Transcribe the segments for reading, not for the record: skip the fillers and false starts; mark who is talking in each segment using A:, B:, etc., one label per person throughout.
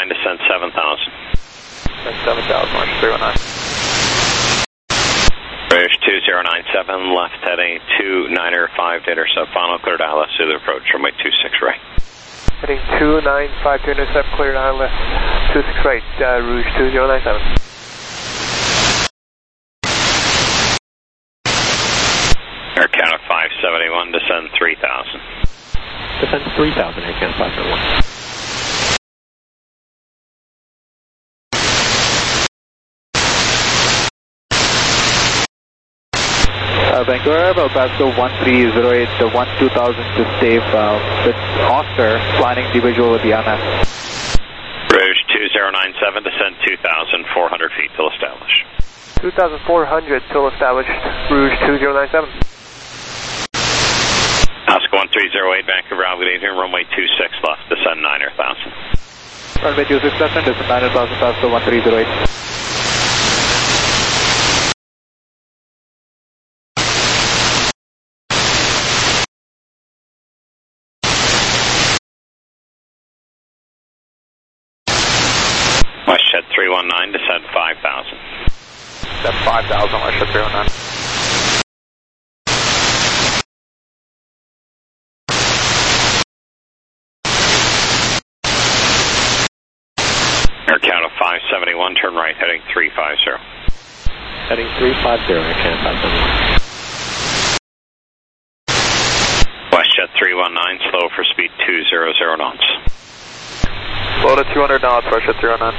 A: descend 7,000.
B: Descend 7,000, March 319.
A: Rouge 2097, left heading 295 to intercept, final clear to ILS Zulu approach, runway 26 right.
B: Heading 295 to intercept, clear to ILS 26 right, Rouge 2097.
A: Air Canada 571, descend 3,000.
C: Descend 3,000, Air Canada 571.
B: Vancouver, Pasco 1308, 12000 to save with Oscar, flying individual with the IMAX.
A: Rouge 2097, descend 2,400 feet till established.
B: 2,400 till established, Rouge 2097.
A: Oscar 1308, Vancouver, Algodonia, runway 26 left, descend 9,000.
B: Runway 26 left, descend 9,000, Pasco 1308.
A: WestJet 319, descend 5,000.
B: Descend 5,000, WestJet 319.
A: Air Canada 571, turn right, heading 350.
C: Heading 350, Air Canada 571.
A: WestJet 319, slow for speed 200 knots.
B: Slow to 200 knots, WestJet 319.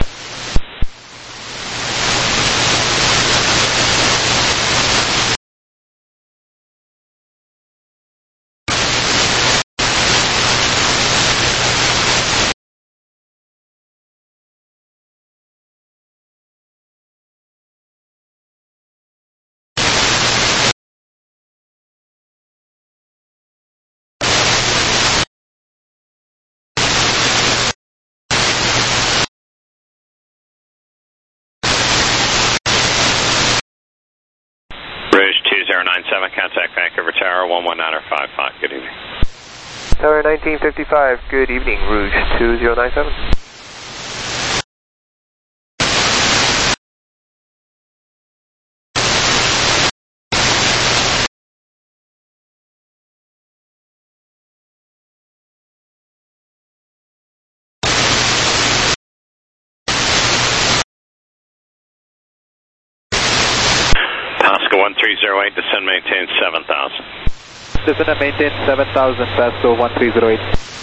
A: Rouge 2097, contact Vancouver Tower 11955, good evening.
B: Tower 1955, good evening, Rouge 2097.
A: Pasco 1308, descend maintain 7,000.
B: Descend and maintain 7,000, Pasco 1308.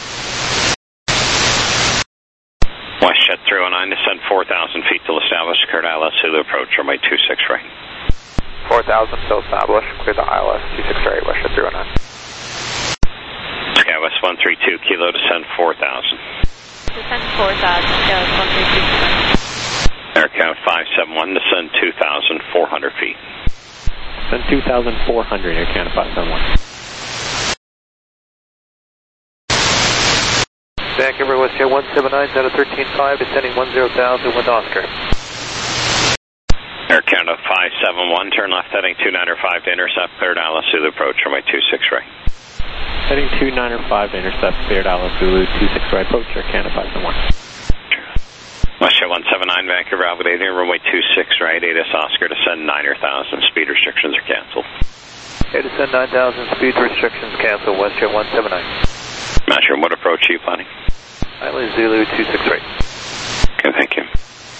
A: WestJet 319, descend 4,000 feet till established, clear to ILS Zulu approach, runway 26 right.
B: 4,000 till established, clear to ILS 26 right, WestJet 319.
A: Skywest 132, kilo, descend 4,000.
D: Descend 4,000, Skywest 132.
A: Air Canada 571, descend 2,400 feet.
C: Descend 2,400, Air Canada 571.
B: Vancouver, WestJet 179, out of 13.5, descending 10,000 with Oscar.
A: Air Canada 571, turn left heading 295 to intercept, clear to ILS Zulu approach, runway 26 right.
C: Heading 295 to intercept, clear to ILS Zulu 26 right, approach Air Canada 571.
A: WestJet 179, Vancouver, Algodonia, runway 26 right, ATIS Oscar, descend 9,000, speed restrictions are cancelled.
B: Okay, descend 9,000, speed restrictions cancelled, WestJet 179.
A: Master, what approach are you planning?
B: Island Zulu 26 right.
A: Okay, thank you.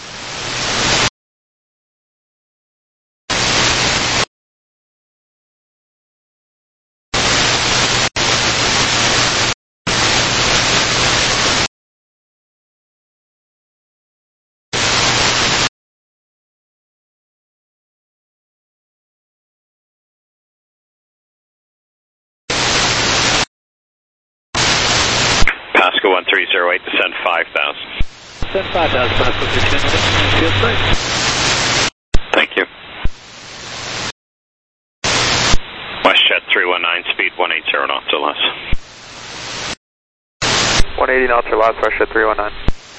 A: Pasco 1308, descend 5,000.
B: Descend 5,000, Pasco 1308, field straight.
A: Thank you. WestJet 319, speed 180 knots or less.
B: 180 knots or less, WestJet 319.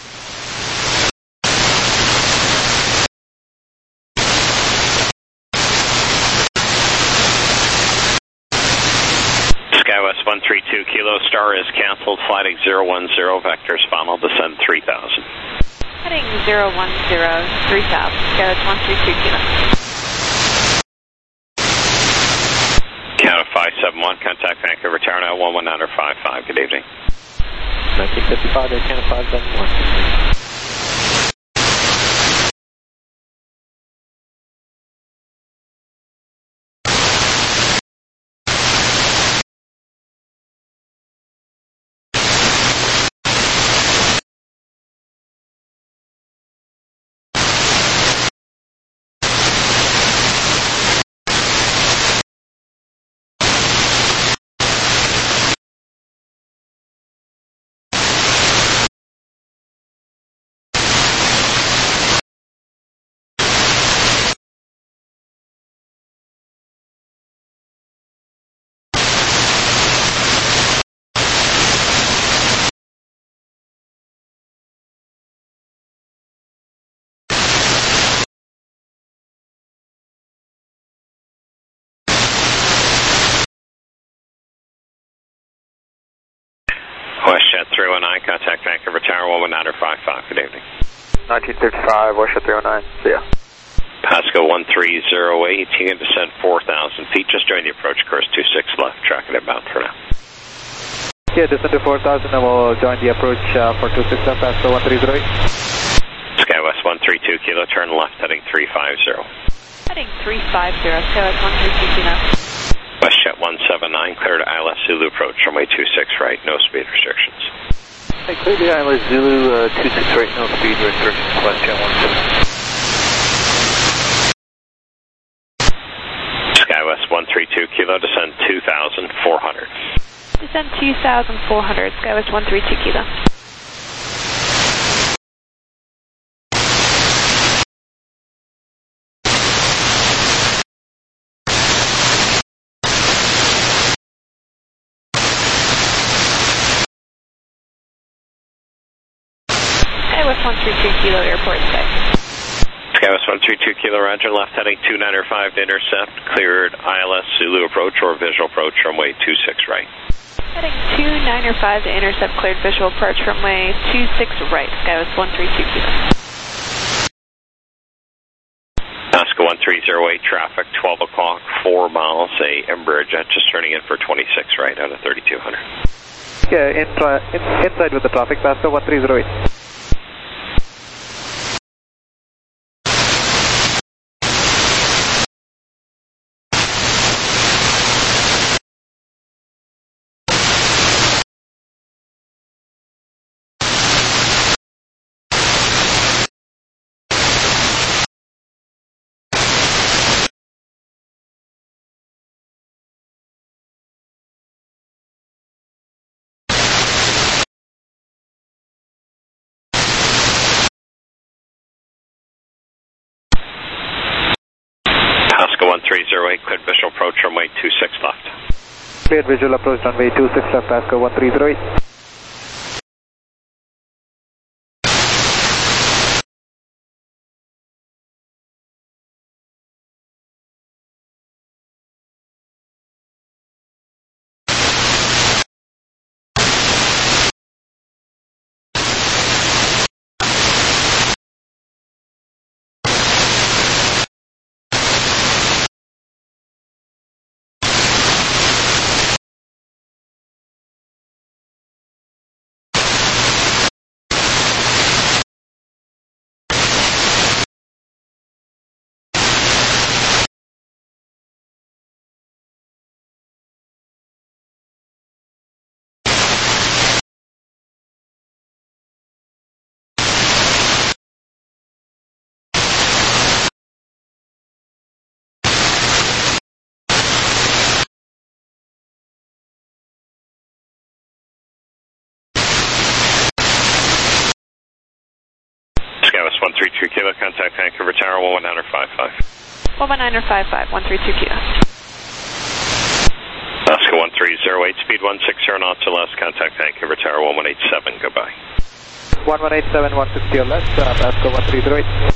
A: Skywest 132, Kilo Star is cancelled, flight 010, vectors final, descend 3,000.
D: Heading 010, 3 south, Skywards 132 Kilo.
A: Count 571, contact Vancouver Tower now, 119.55, good evening.
C: 1955, Air Canada 571.
A: WestJet 319, contact Vancouver Tower, 119.55, good evening.
B: 1955, WestJet 319, see ya.
A: Pasco 1308, you can descend 4,000 feet, just join the approach course 26 left, tracking inbound for now.
B: Yeah, descend to 4,000 and we'll join the approach for 26 left, Pasco 1308.
A: SkyWest 132 Kilo, turn left, heading 350.
D: Heading 350, Skywards 132 Kilo.
A: WestJet 179, cleared ILS Zulu approach, runway 26 right, no speed restrictions.
B: Hey, clear the ILS Zulu 26 right, no speed restrictions, WestJet 179.
A: SkyWest 132 Kilo, descend 2,400.
D: Descend 2,400, Skywest 132 Kilo. Skywest 132 Kilo, airport sky.
A: SkyWest 132 Kilo, roger, left heading 295 to intercept, cleared ILS Zulu approach or visual approach, runway 26 right.
D: Heading 295 to intercept, cleared visual approach, runway 26 right, Skywest 132 Kilo.
A: Pasco 1308, traffic 12 o'clock, 4 miles, a Embraer jet just turning in for 26 right out of 3200.
B: Yeah, inside with the traffic, Pasco 1308.
A: Pasco 1308, cleared visual approach, runway 26 left.
B: Cleared visual approach, runway 26 left, Pasco 1308.
A: SkyWest 132 Kilo, contact Vancouver Tower, 119.55.
D: 119.55, 132 Kilo.
A: Pasco 1308, speed 160 knots or less, contact Vancouver Tower, 1187, goodbye.
B: 1187, 160 or less, Pasco 1308.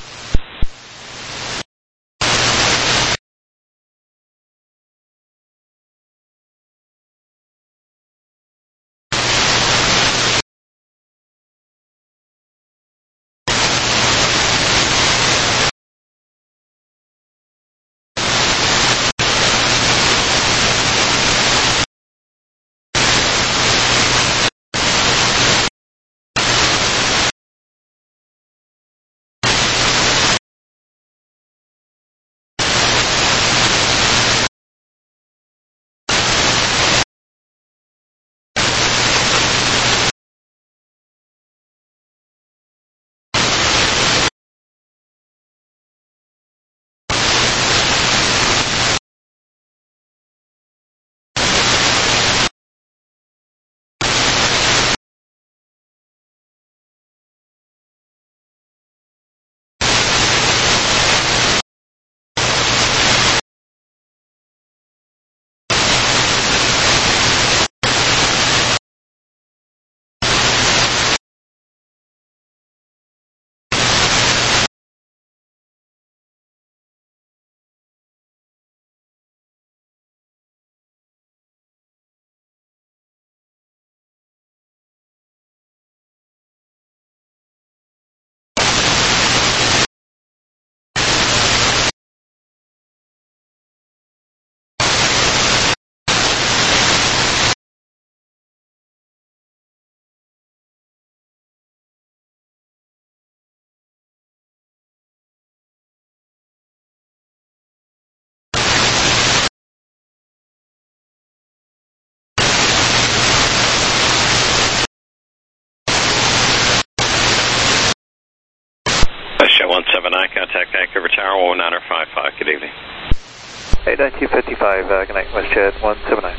A: contact Vancouver Tower 19055. Good evening.
B: Hey, 1955, good night, WestJet 179.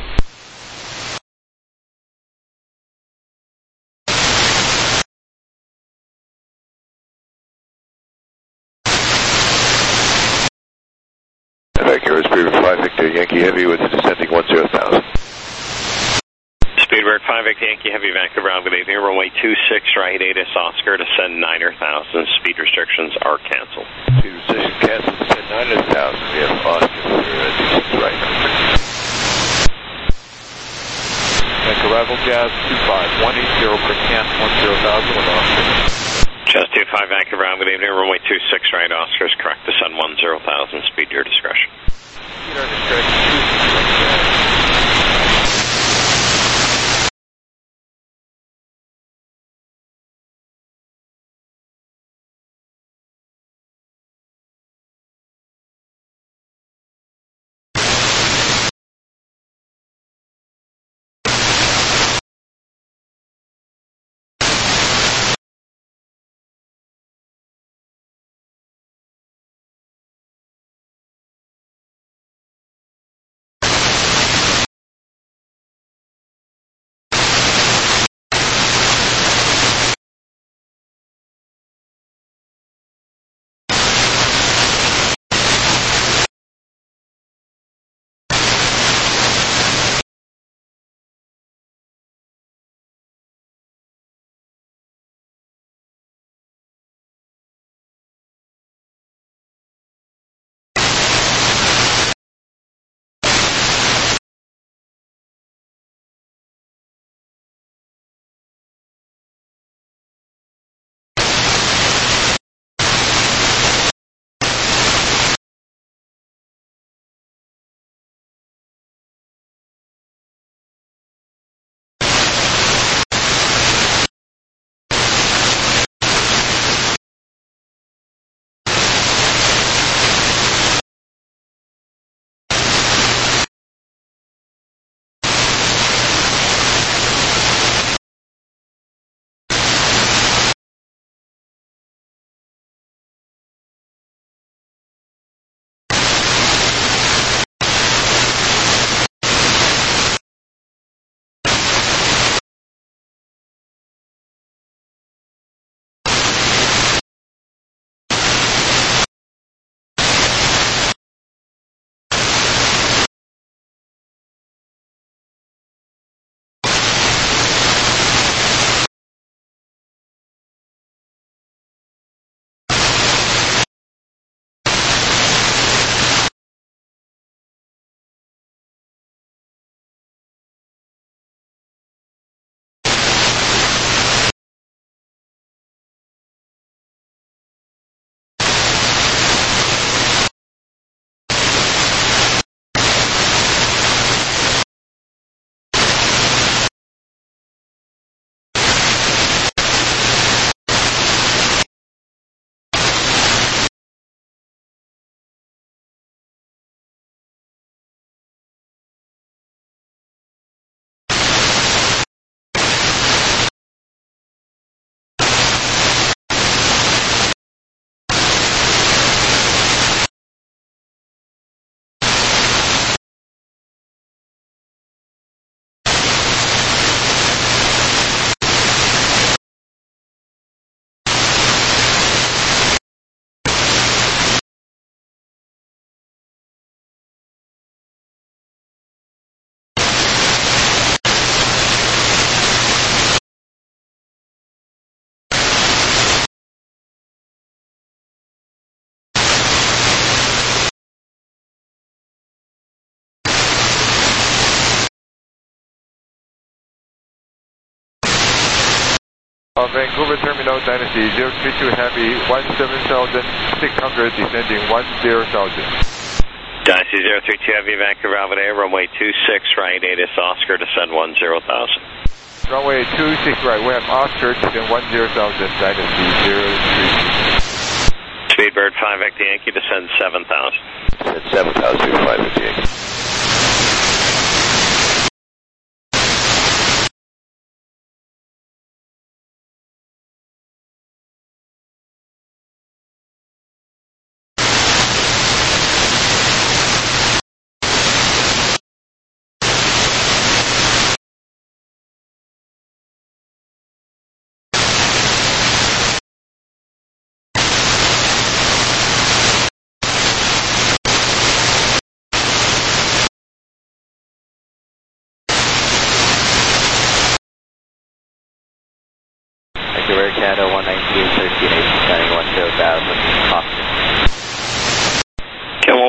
E: Vancouver Speedbird 5 Victor Yankee Heavy with descending 10,000.
A: Speedbird 5 Victor Yankee Heavy Vancouver, good evening. Runway 26 right, ATIS Oscar, descend 9,000. Speed restrictions are canceled.
E: Speed restrictions canceled, descend 9,000. We have Oscar for 26 right.
F: Vancouver Arrival Jazz 25, 180 per camp, 10,000 with Oscar.
A: Jazz 25 Vancouver, good evening. Runway 26 right, Oscar is correct, descend 10,000. Speed your discretion.
F: Speed our discretion, 26 right. Vancouver Terminal Dynasty 032 Heavy 17,600 descending 10,000.
A: Dynasty 032 Heavy Vancouver Alvin runway 26 right, ATIS Oscar descend 10,000.
F: Runway 26 right, we have Oscar descend 10,000, Dynasty 032.
A: Speedbird 5 Victor Yankee descend 7,000.
E: Descend 7,000, 5 Victor Yankee.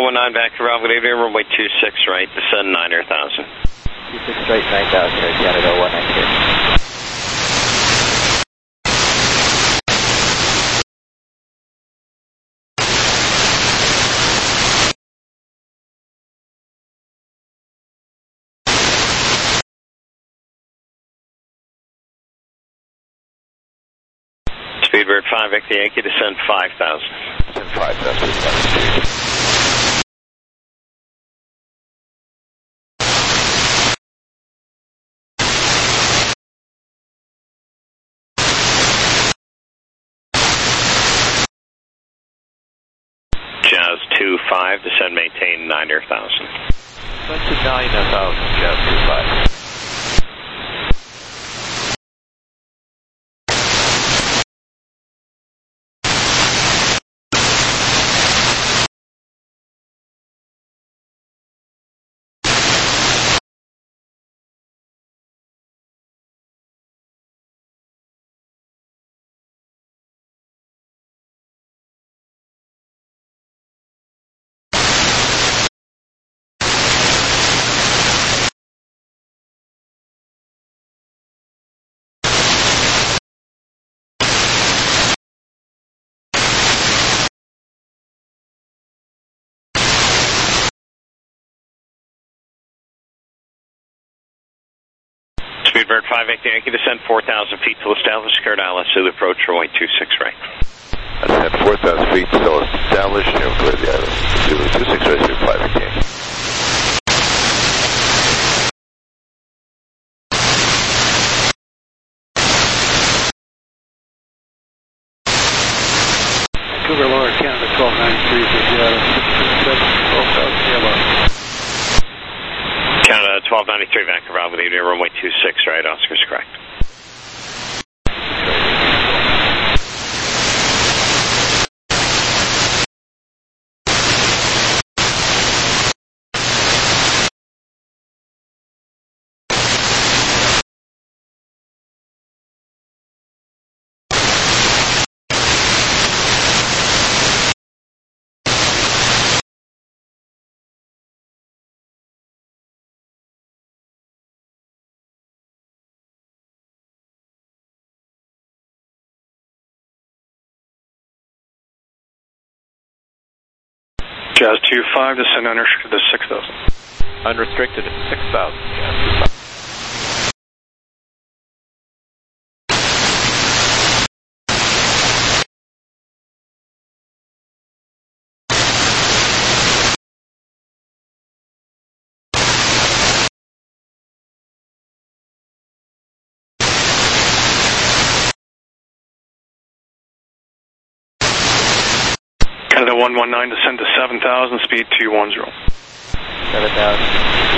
A: 119 back to Bravo, good evening, runway 26 right, descend 9,000.
B: 26 right, 9,000, Air Canada 193.
A: Speedbird 5 Victor Yankee, descend 5,000.
E: Descend 5,000.
A: Jazz 25, descend maintain 9,000.
F: Descend to 9,000, Jazz 25.
A: Speedbird 5 Victor Yankee, descend 4,000 feet till established, cleared ILS Zulu approach, runway 26 right.
E: Descend 4,000 feet till established, clear the island. Zulu 26 right, Speed 5 Victor Yankee.
F: Vancouver Lower Canada 1293 for Seattle 637, 12,000 CLR.
A: Canada 1293 Vancouver, Bravo, good evening, runway 26 right, Oscar's correct.
G: Jazz 25, descend unrestricted to 6,000.
F: Unrestricted at 6,000, Jazz 25.
G: Canada 119, descend to 7,000, speed 210.
B: 7,000.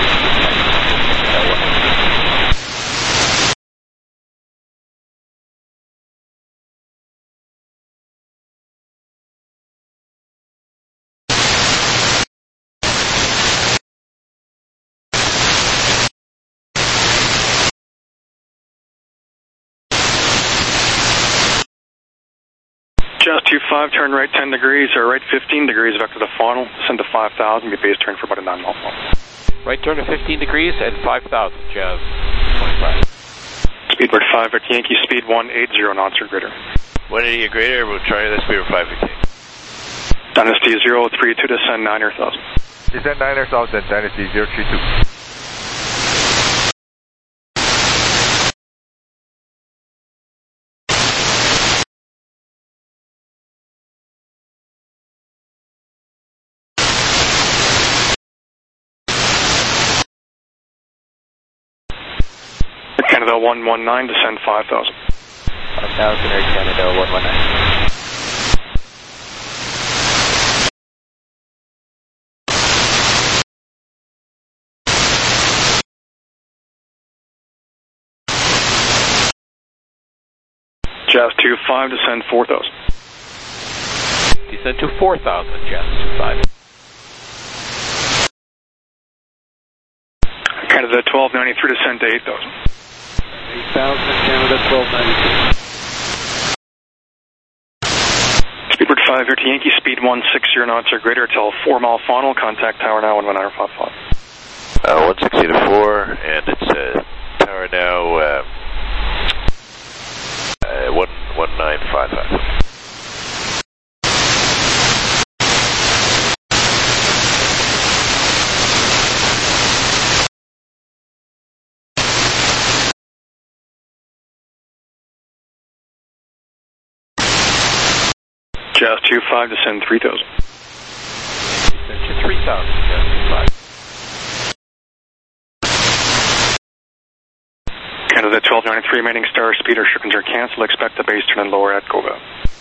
G: Jazz 25, turn right 10 degrees, or right 15 degrees back to the final, descend to 5,000, be base turn for about a 9 mile.
F: Right turn to 15 degrees and 5,000, Jazz 25.
G: Speedbird 5 Victor Yankee, speed 180, non-sir greater.
E: 180 or greater, we'll try the Speedbird 5 Victor Yankee.
G: Dynasty 032, descend 9,000.
F: Descend 9,000, Dynasty 032.
G: Canada 119, descend 5,000.
B: 5,000, Air Canada 119.
G: Jazz 25, descend 4,000.
F: Descend to 4,000, Jazz 25.
G: Canada 1293, descend to 8,000.
F: 8,000, Canada 1293.
G: Speedbird 5 25, you're to Yankee speed 160 knots or greater till 4 mile final. Contact tower now 11955.
E: 160 to 4, and it's tower now 11955.
G: Jazz 25, descend 3000.
F: Descend 3000, Jazz 25.
G: Canada 1293, remaining star speed restrictions are cancelled. Expect the base turn and lower at Goga.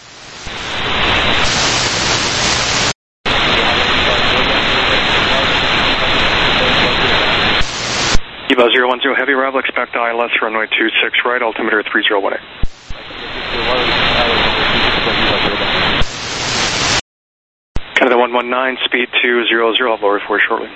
G: EVA 010, heavy arrival. Expect ILS runway 26 right, altimeter 3018. Canada 119, speed 200, I'll lower for you shortly.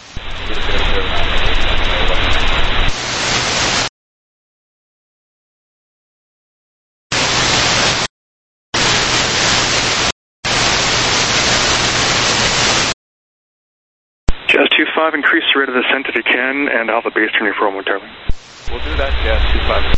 G: Jazz 25, increase the rate of descent if you can, and Alpha base turn your forward momentarily.
F: We'll do that, Jazz 25.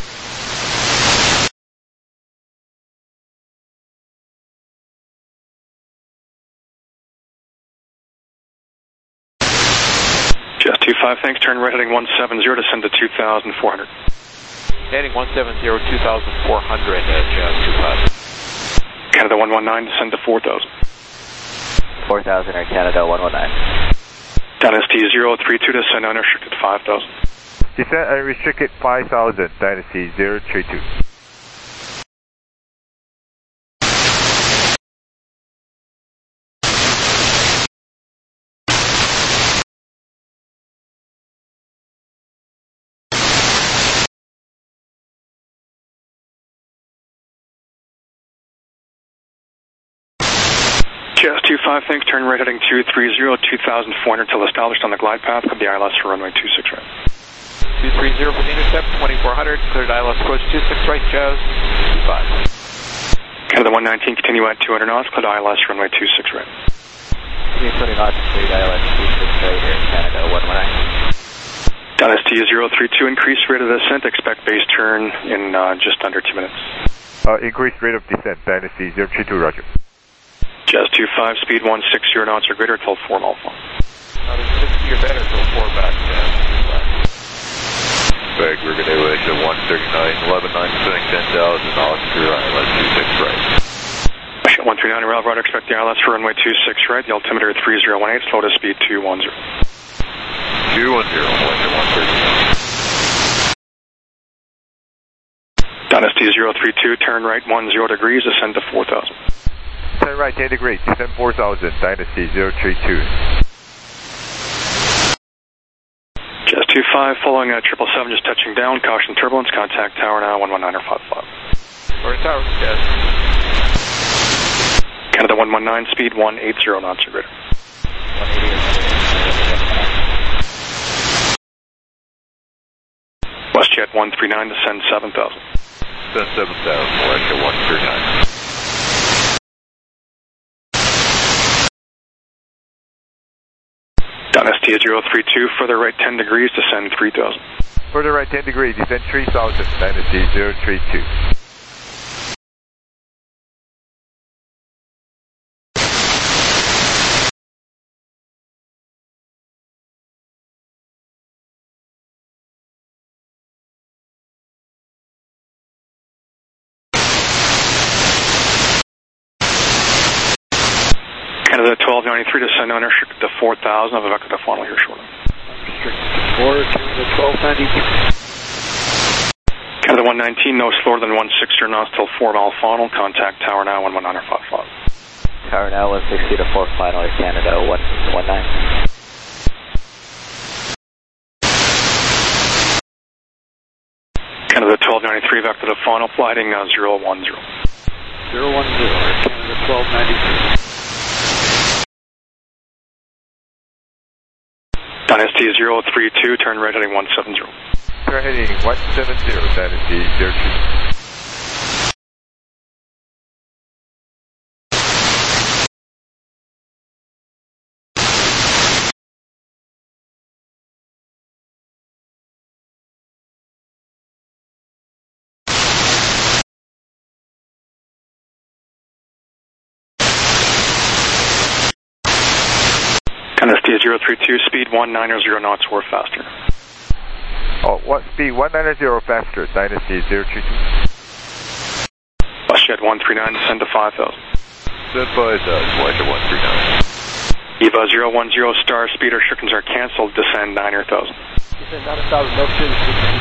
G: Jazz 25, thanks. Turn right heading 170, descend to 2,400.
F: Heading 170, 2,400, Jazz 25.
G: Canada 119, descend to 4,000.
B: 4,000 Air Canada 119.
G: Dynasty 032, descend unrestricted 5,000.
H: Descent unrestricted 5,000, Dynasty 032.
G: Jazz 25, thanks. Turn right heading 230, 2,400 till established on the glide path. Could be ILS for runway 26 right.
F: 230 for the intercept, 2400, cleared ILS approach 26 right, Jazz 25.
G: Canada 119, continue at 200 knots, cleared ILS runway 26 right.
B: 20 knots, cleared ILS 26 right, Air Canada 119.
G: Dynasty 032, increase rate of descent, expect base turn in just under 2 minutes.
H: Increased rate of descent, Dynasty 032, roger.
G: Jazz 25, speed 160 knots or greater till 4 mile final.
F: 60 or better till 4 back, Jazz 25.
E: Back, we're going to exit 139, 11, 9, 10,000, Oscar, ILS 26 right.
G: 139, rail right, expect the ILS for runway 26 right, the altimeter 3018, slow to speed 210.
E: 210, Wonder 130.
G: Dynasty 032, turn right 10 degrees, ascend to 4,000.
H: Turn right 10 degrees, descend 4,000, Dynasty 032.
G: Jazz 25, following 777, just touching down, caution turbulence, contact tower now 11955.
F: Or tower, Jazz.
G: Canada 119, speed 180 knots or greater.
B: 180.
G: WestJet 139, descend 7,000.
E: Descend 7,000, WestJet 139.
G: Dynasty 032, further right 10 degrees, descend 3,000.
H: Further right 10 degrees, descend 3,000, Dynasty 032.
G: Canada 1293, descend unrestricted to 4,000. I'll be back to the funnel here shortly.
B: Unrestricted 4, Canada 1293.
G: Canada 119, no slower than 160 knots till 4 mile final. Contact tower now 11955.
B: Tower now 160 to 4 final, Air Canada 119.
G: Canada 1293, back to the final, flighting 010.
B: 010, Air Canada 1293.
G: Dynasty 032, turn right heading 170.
H: Turn heading 170, Dynasty 032.
G: Dynasty 032, speed 190 knots or faster.
H: Oh, what speed? 190 faster, Dynasty 032.
G: Buzzjet 139, descend to 5,000.
H: That buzz, Watcher 139.
G: EVA 010, star speed restrictions are canceled, descend 9,000.
B: Descend 9,000, no change,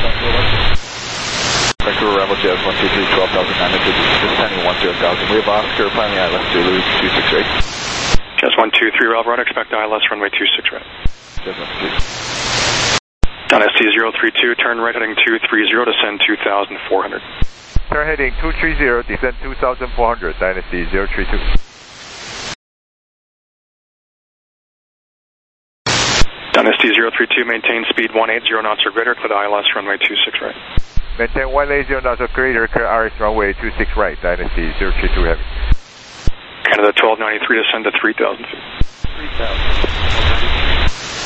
F: Vancouver Rebel Jazz 123, 12,900, descending 10,000. We have Oscar, planning ILS Zulu 26 right.
G: Jazz 123, Railroad, expect ILS runway 26 right.
F: Jazz 123.
G: Dynasty 032, turn right heading 230, descend 2,400.
H: Turn heading 230, descend 2,400, Dynasty 032.
G: Dynasty 032, maintain speed 180 knots or greater, clear ILS runway 26 right.
H: Maintain 180 knots or greater, clear RS runway 26 right, Dynasty 032 heavy.
G: Canada 1293, descend to 3,000 feet.
B: 3,000.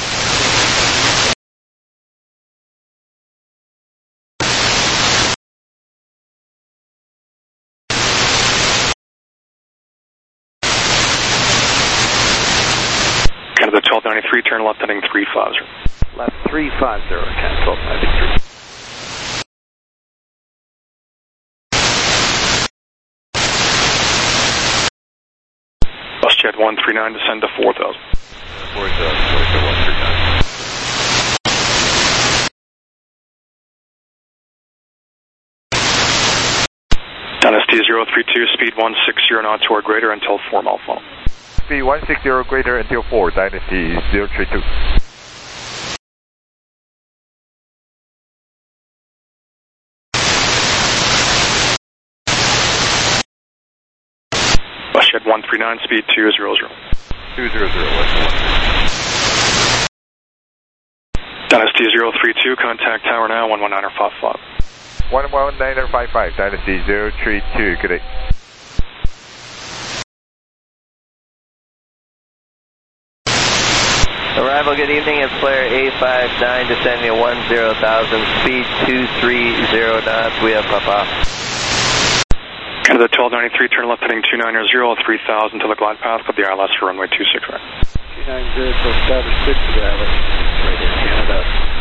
G: Canada 1293, turn left heading 350.
B: Left 350, Canada 1293.
G: Buzzjet 139, descend to 4,000.
F: 139.
G: Dynasty 032, speed 160 knots or greater until 4 mile funnel.
H: Speed 160 greater until 4, Dynasty 032.
G: Buzzjet 139, speed 200.
H: 200,
G: Dynasty 032, contact tower now, 119.55.
H: 119.55, Dynasty 032, good day.
I: Arrival, good evening, it's Flare A59, descending at 10,000, speed 230 knots, we have Papa.
G: Canada 1293, turn left heading 290, 3,000 to the glide path, clip the ILS for runway 26 right.
B: 290 for establish 6 to the ILS, right here, Canada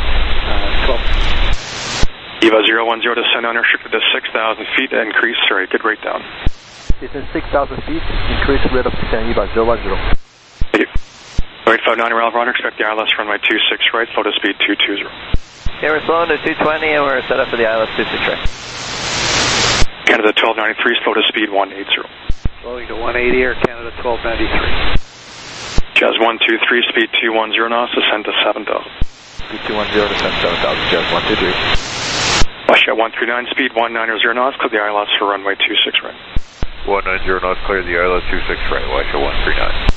B: 12.
G: EVA 010, descend unrestricted to 6,000 feet, increase, sorry, good rate down.
B: Descend 6,000 feet, increase rate of descent, EVA 010.
G: Thank you. 859 Ralph Runner, expect the ILS runway 26 right, slow to speed 220.
I: Okay, we're slowing to 220 and we're set up for the ILS 26 right.
G: Canada 1293, slow to speed 180.
B: Slowing to 180 or Canada 1293.
G: Jazz 123, speed 210 knots, descend to 7,000.
F: Speed 210, descend 7,000, Jazz 123.
G: Buzzjet 139, speed 190 knots, clear the ILS for runway 26 right.
H: 190 knots, clear the ILS 26 right, Buzzjet 139.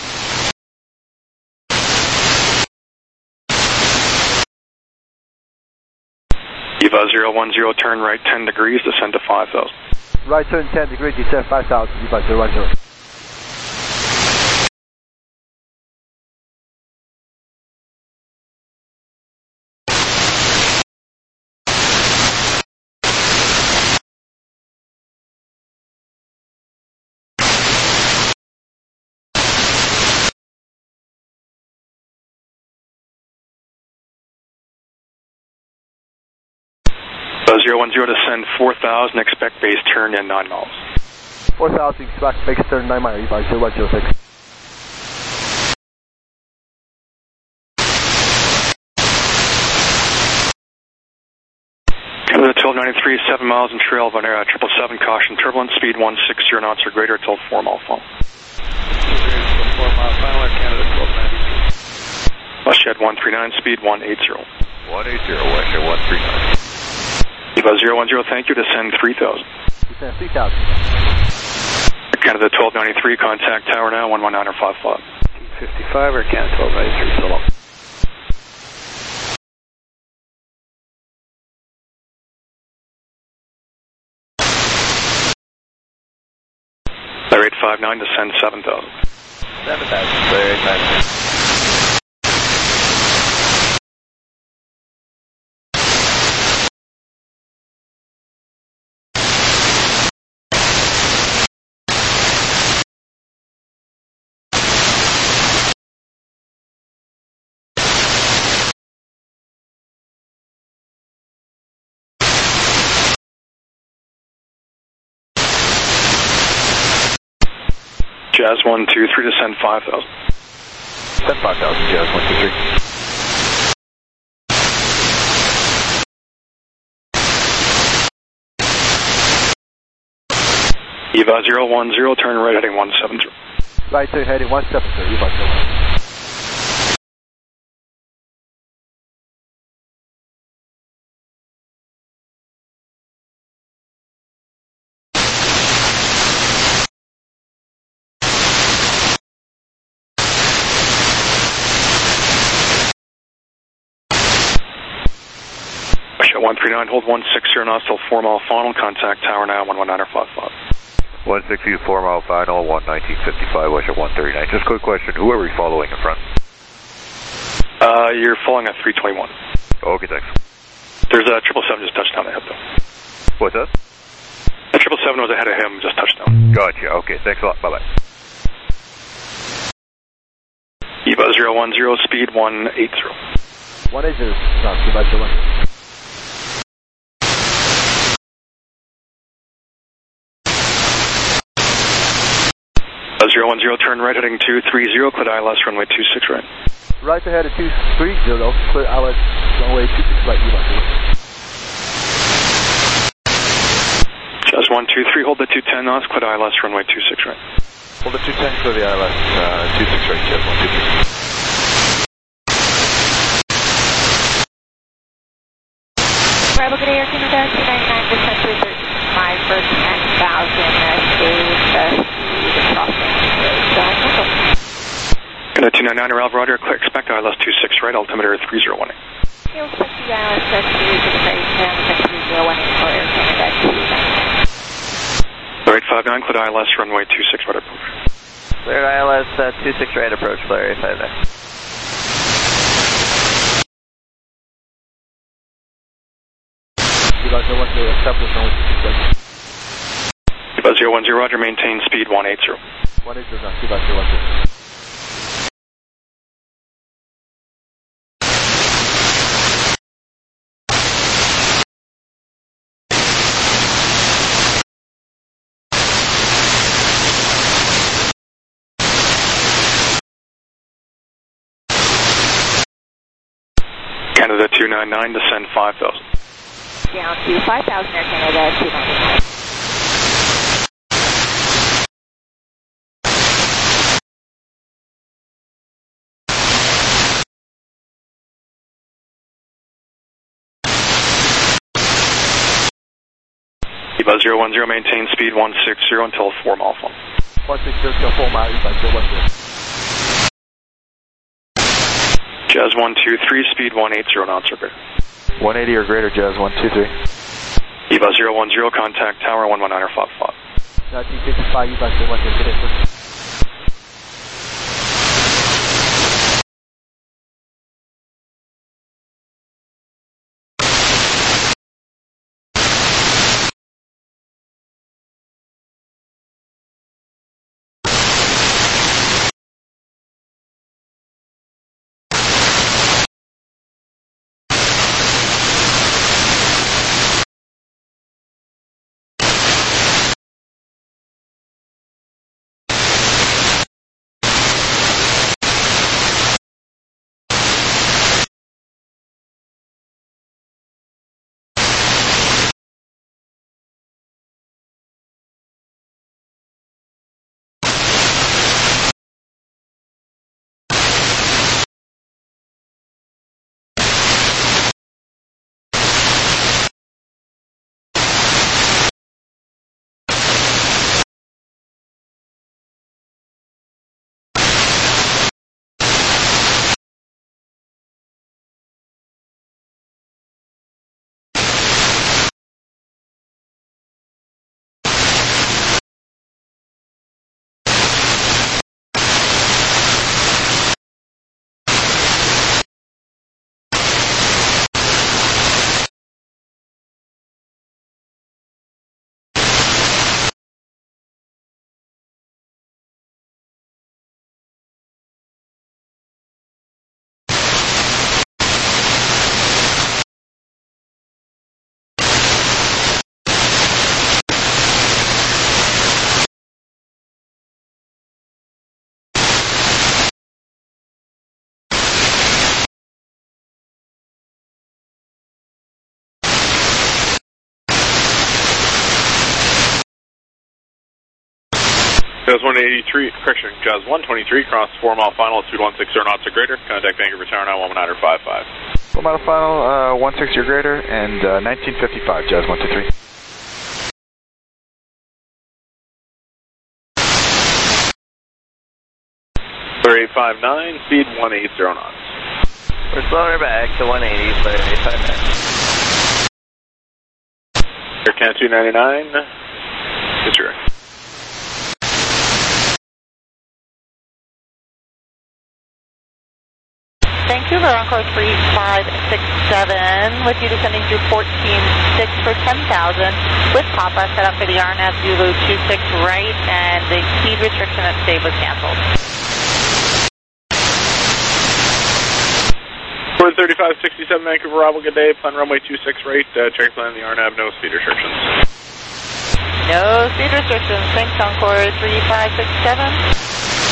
G: EVA 010, turn right 10 degrees, descend to 5,000.
B: Right turn 10 degrees, descend 5,000, EVA 010.
G: Buzz 010, descend 4,000, expect base turn in 9 miles.
B: 4,000, expect base turn 9 miles, EVA 0106.
G: Canada 1293, 7 miles in trail of an 777, caution turbulence, speed 160 knots or greater till 4 mile funnel.
B: 4 mile final at Canada 1293.
G: Buzzjet 139, speed 180.
H: 180, Buzzjet 139.
G: EVA 010, thank you, descend 3,000.
B: Descend 3,000.
G: Canada 1293, contact tower now, 119.55.
B: 55 or Canada 1293, so long.
G: Flare 859, descend 7,000.
I: 7,000, Flare 859.
G: Jazz 123, descend 5,000.
F: Descend 5,000, Jazz 123.
G: EVA 010, turn right heading 170.
B: Right heading 170, EVA 01.
G: Russia 139, hold 160 knots till 4 mile final, contact tower now 119.55.
H: 160, 4 mile final, 1955, Russia 139. Just a quick question, who are we following in front?
G: You're following at 321.
H: Okay, thanks.
G: There's a 777 just touched down ahead though.
H: What's that?
G: The 777 was ahead of him, just touched down.
H: Gotcha, okay, thanks a lot, bye-bye.
G: EVA 010, speed 180.
B: 180, EVA 010.
G: 010, turn right heading 230, clear ILS runway 26 right.
B: Right ahead at 230, clear ILS runway 26 right, EVA 0.
G: Jazz 123, hold the 210 knots, clear ILS runway 26 right.
F: Hold the 210, clear the ILS 26 right, Jazz 123.
D: Rebel, good day, Air Canada, 299, descent to 35 for 10,000, save
G: Canada 299, Alvarado, expect ILS 26 right, altimeter 3018.
D: You'll expect the ILS 26 right, 3018 for Air Canada 299.
G: 859, clear ILS runway 26 right approach.
I: Clear ILS 26 right approach, Blair 859.
B: EVA 010, establish runway 26 right.
G: EVA 010, roger, maintain speed 180.
B: 180, EVA 010.
G: Canada 299, descend 5,000.
D: Down to 5,000, Air Canada 299.
G: EVA 010, maintain speed 160 until 4 mile final.
B: 160 until 4 mile, EVA 010.
G: Jazz 123, speed 180 knots or greater.
F: 180 or greater, Jazz 123.
G: EVA 010, contact tower 119.55.
B: 1955, EVA 010,
F: Jazz 183, correction, Jazz 123, cross 4 mile final, altitude 160 knots or greater. Contact Vancouver Tower now, 11955.
B: 4 mile final, 160 or greater, and 1955, Jazz 123.
F: Clear 859, speed 180 knots.
I: We're slowing her back to 180, clear 859.
F: Air Can 299, it's your.
J: Vancouver, Encore 3567, with you descending through 14.6 for 10,000, with Papa set up for the RNAV Zulu 26 right, and the speed restriction at state was canceled.
F: 3567 Vancouver, Bravo, good day, plan runway 26 right, check plan the RNAV, no speed restrictions.
J: No speed restrictions, thanks Encore 3567.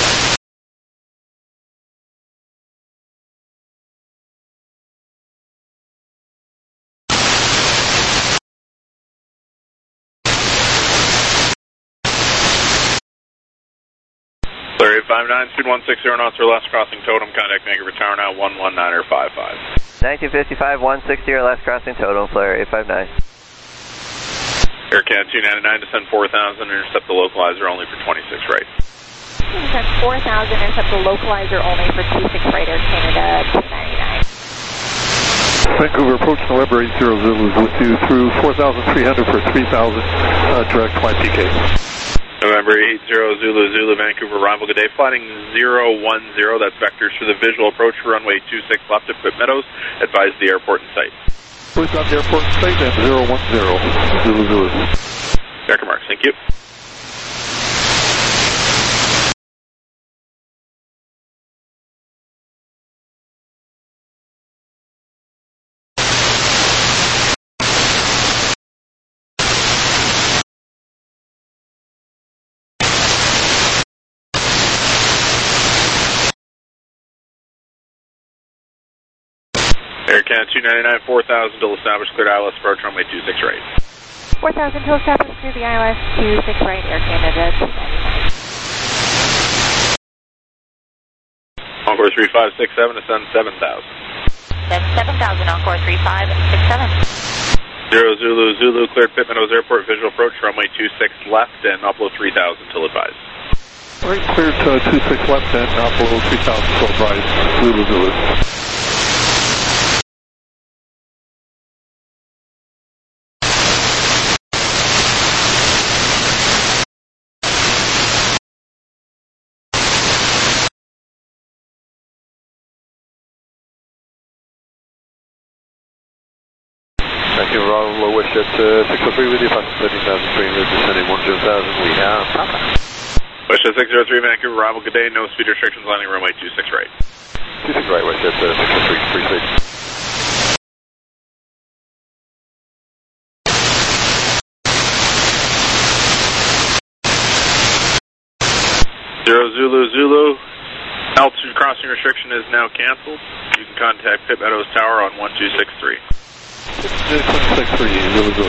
F: Clear 859, speed 160 knots or less, crossing totem, contact Vancouver Tower now, 11955.
I: 1955, 160 or less, crossing totem, flare 859.
F: Air Can 299, descend 4,000, intercept the localizer only for 26 right.
J: Descend 4,000, intercept the localizer only for 26 right, Air Canada 299.
K: Vancouver, approach November 80 Zulu with you through 4,300 for 3,000, direct climb PK.
F: November 80 Zulu, Vancouver, arrival, good day, flying 010, that's vectors for the visual approach for runway 26 left at Pitt Meadows, advise the airport in sight.
K: Please on the airport in sight and 010, Zulu.
F: Checker marks, thank you. Air Can 299, 4,000 till established, cleared ILS approach runway 26 right.
J: 4,000 till established through the ILS 26 right, Air Canada 299.
F: Encore 3567, ascend 7,000.
J: Then 7,000, Encore 3567.
F: 0 Zulu, cleared Pitt Meadows Airport, visual approach runway 26 left and upload 3,000 till advised.
K: Right, cleared 26 left and upload 3,000 till advised, Zulu.
E: Vancouver, low wish at 603 with you, passing 13,300, descending 10,000, we have Papa.
F: Wish at 603, Vancouver, arrival, good day, no speed restrictions, landing runway 26 right.
E: 26 right, wish at 603, free stage.
F: Zulu, altitude crossing restriction is now canceled. You can contact Pitt Meadows Tower on 1263.
K: 663, Zulu.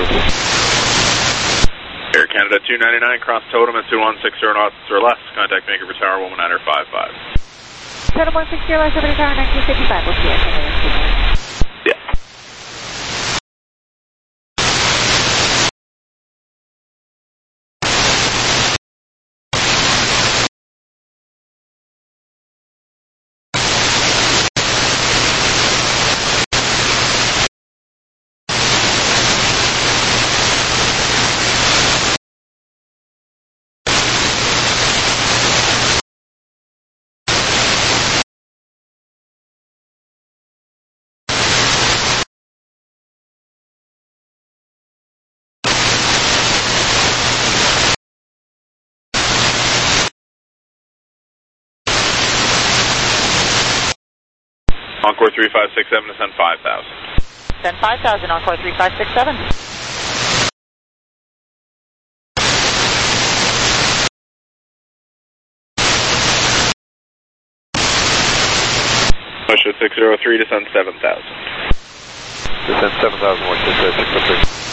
F: Air Canada 299, cross totem at 2160 knots or less. Contact Vancouver Tower 11955.
J: Totem 160 or less, over to Tower 1955. We'll see you, Air Canada 299.
F: Yeah. Encore 3567, descend 5,000.
J: Then 5,000, Encore 3567.
F: Push at 603, descend 7,000.
E: Descend 7,000, watch at 603.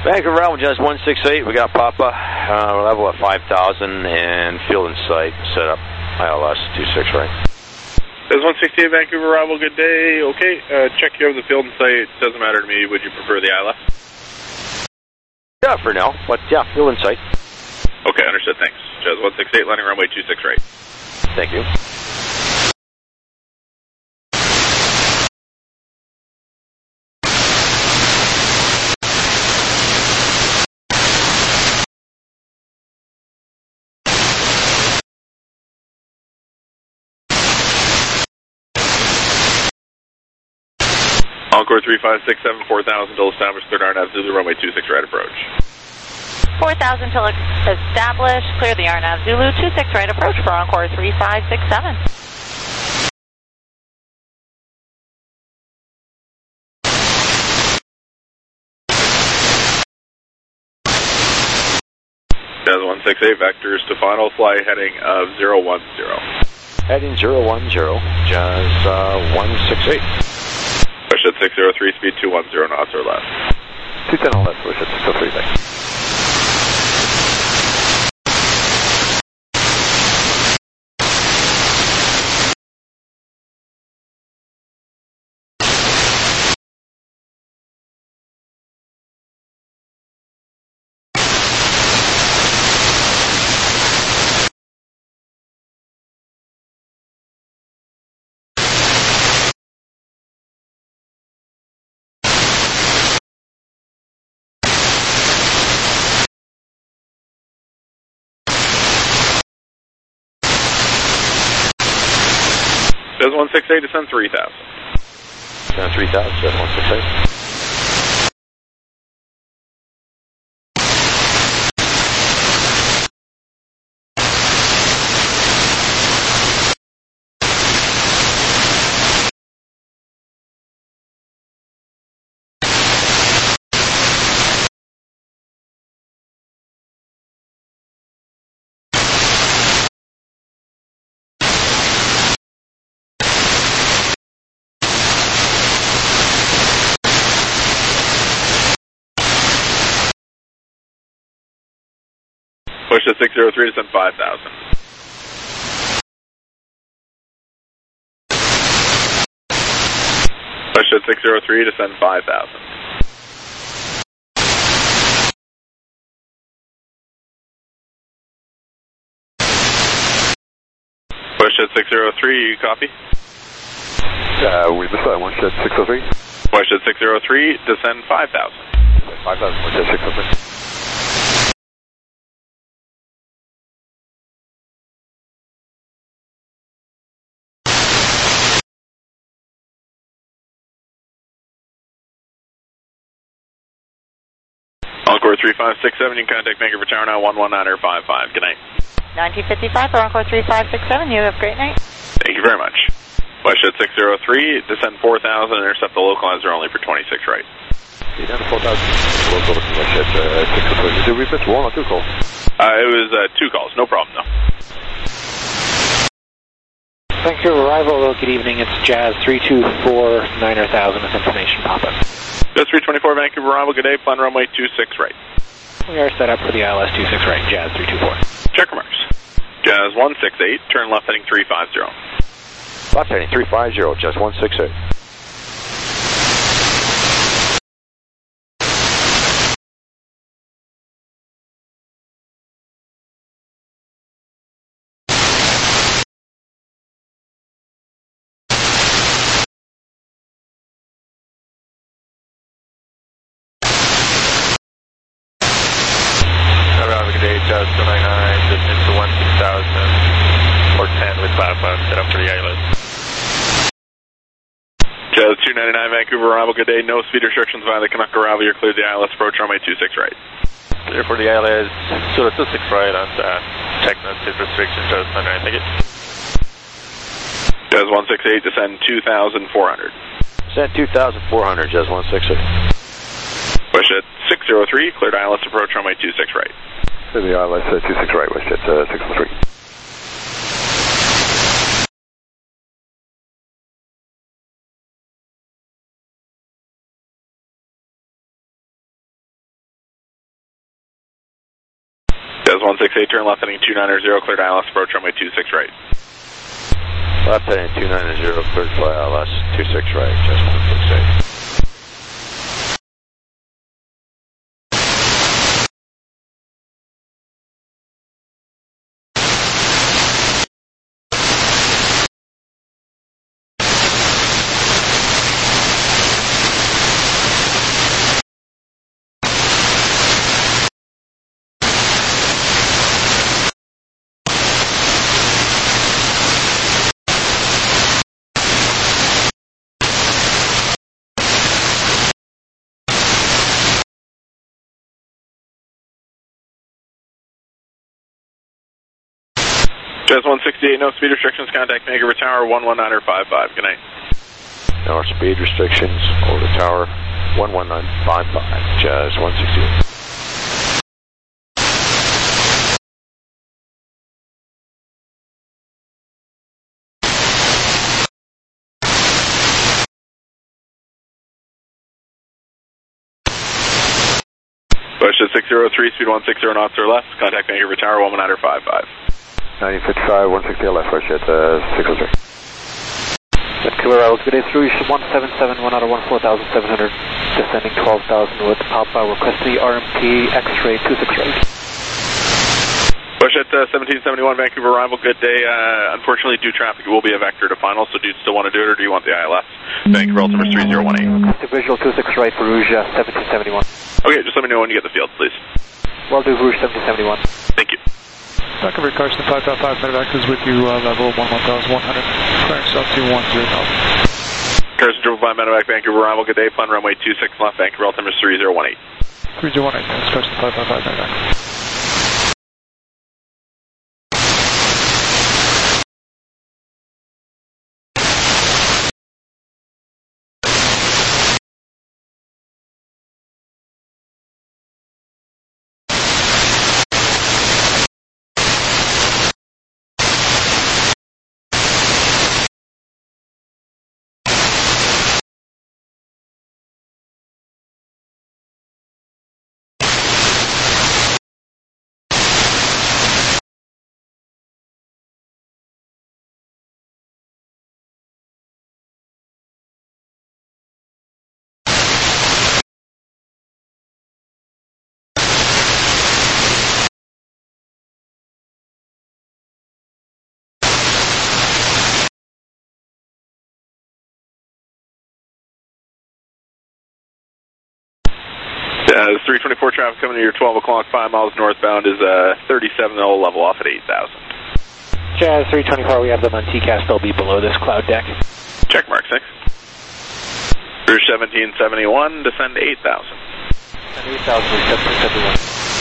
L: Vancouver Island, Jazz 168. We got Papa. Level at 5,000 and field in sight. Set up ILS 26 right.
F: Jazz 168, Vancouver Arrival, good day. Okay, check you over the field in sight. Doesn't matter to me. Would you prefer the ILS?
L: Yeah, for now. But yeah, field in sight.
F: Okay, understood. Thanks. Jazz 168, landing runway 26 right.
L: Thank you.
F: Encore 3567, 4,000 till established, third RNAV Zulu, runway 26 right approach.
J: 4,000 till established, clear the RNAV Zulu, 26 right approach for Encore 3567.
F: Jazz 168, vectors to final, fly heading of 010.
L: Heading 010, Jazz 168.
F: Push at 603, speed 210 knots or less.
H: 210 on left, push at 603, thanks.
F: Jazz 168, descend 3,000.
L: Descend 3,000, Jazz 168.
F: Push at 603, descend 5,000. Push at 603, descend 5,000. Push at 603, you copy?
H: We missed that one, shed 603.
F: Push at 603, descend 5,000.
H: 5,000, push at 603.
F: Encore 3567, you can contact Vancouver Tower now, 119.55. Good night.
J: 1955 for Encore 3567, you have a great night.
F: Thank you very much. Push at 603, descend 4,000, intercept the localizer only for 26 right.
H: Down to 4,000, local looking at 603. Did we miss one or two calls?
F: It was 2 calls, no problem though.
C: Vancouver arrival, good evening, it's Jazz 324, 9,000 with information pop-up.
F: Jazz 324, Vancouver arrival, good day, plan runway 26 right.
C: We are set up for the ILS 26 right, Jazz 324.
F: Check marks. Jazz 168, turn left heading 350.
L: Left heading 350, Jazz 168.
G: Jazz 299, distance to 16,000, or 10 with Papa, set up for the ILS.
F: Jazz 299, Vancouver arrival, good day, no speed restrictions via the Canuck arrival, you're cleared the ILS approach runway 26 right.
G: Clear for the ILS, Sula 26 right, and check no speed restrictions, Jazz 299, thank you.
F: Jazz 168, descend 2,400.
L: Descend 2,400, Jazz 168.
F: Push at 603, cleared ILS approach runway 26 right.
H: To the ILS 26 right, west jet 603.
F: Jazz 168, turn left heading 290, cleared ILS, approach runway 26 right.
L: Left heading 290, cleared fly ILS, 26 right, Jazz 168.
F: Jazz 168, no speed restrictions, contact Vancouver Tower 119.55. Good night.
L: No speed restrictions, over tower 119.55, Jazz 168.
F: Bush at 603, speed 160 knots or less, contact Vancouver Tower 119.55.
H: 1955, 160 left, push at 603.
B: Vancouver Rebels, good day through, 177, 1 out of 14,700, descending 12,000 with Papa, request the RMT X-ray 26 right.
F: Bush at 1771, Vancouver arrival, good day. Unfortunately, due traffic, it will be a vector to final, so do you still want to do it, or do you want the ILS? Vancouver altimeter 3018.
B: Request the visual 26 right for Rouge 1771.
F: Okay, just let me know when you get the field, please.
B: Well do, Rouge 1771.
F: Thank you.
K: Vancouver Carson 5.5 medevac is with you, level 11,100, clearance up to 10,000.
F: Carson 5 medevac, Vancouver arrival, good day. Plan runway 26 left, Vancouver altimeter 3018.
K: 3018, that's Carson 5.5 medevac.
F: This 324 traffic coming to your 12 o'clock, 5 miles northbound is 37, they'll level off at 8,000.
C: Jazz 324, we have them on TCAS, they'll be below this cloud deck.
F: Check mark 6. Rouge 1771, descend to 8,000.
B: 8,000, 1771.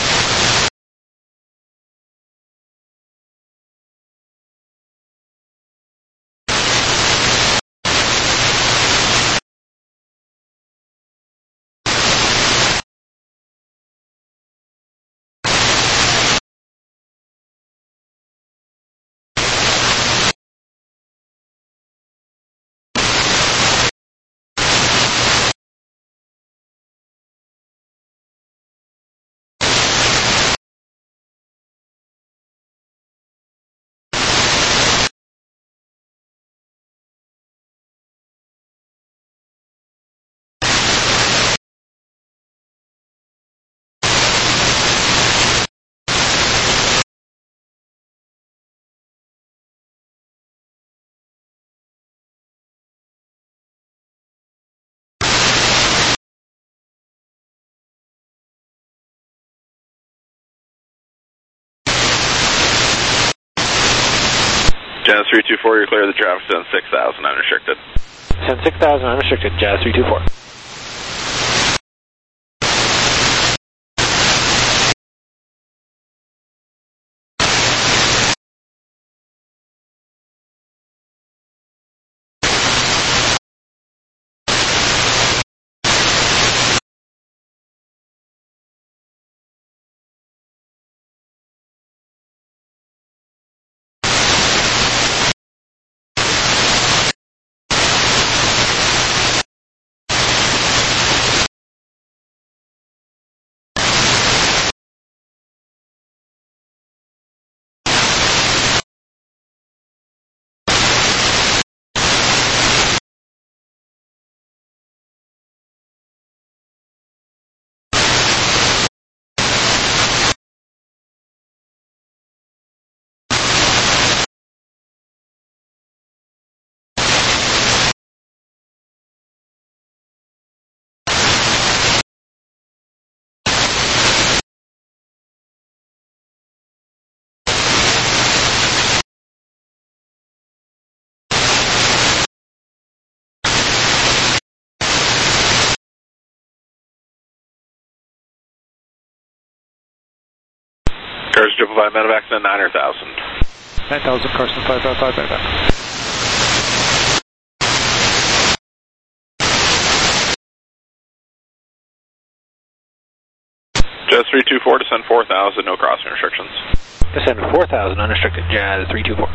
F: Jazz 324, you're clear of the traffic zone 6,000 unrestricted.
C: Send 6,000 unrestricted, Jazz 324.
F: Carson 555 medevac, send 9,000.
K: 9,000, Carson 555 medevac.
F: Jazz 324, descend 4,000, no crossing restrictions.
C: Descend 4,000, unrestricted, Jazz 324.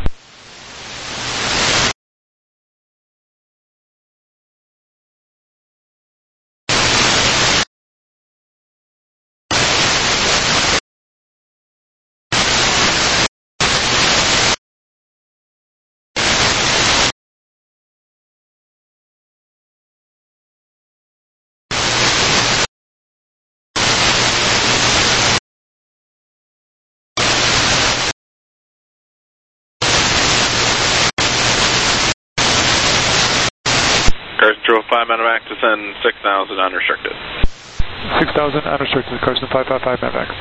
F: Carson 5 medevac, descend 6,000, unrestricted.
K: 6,000, unrestricted, Carson 555 medevac.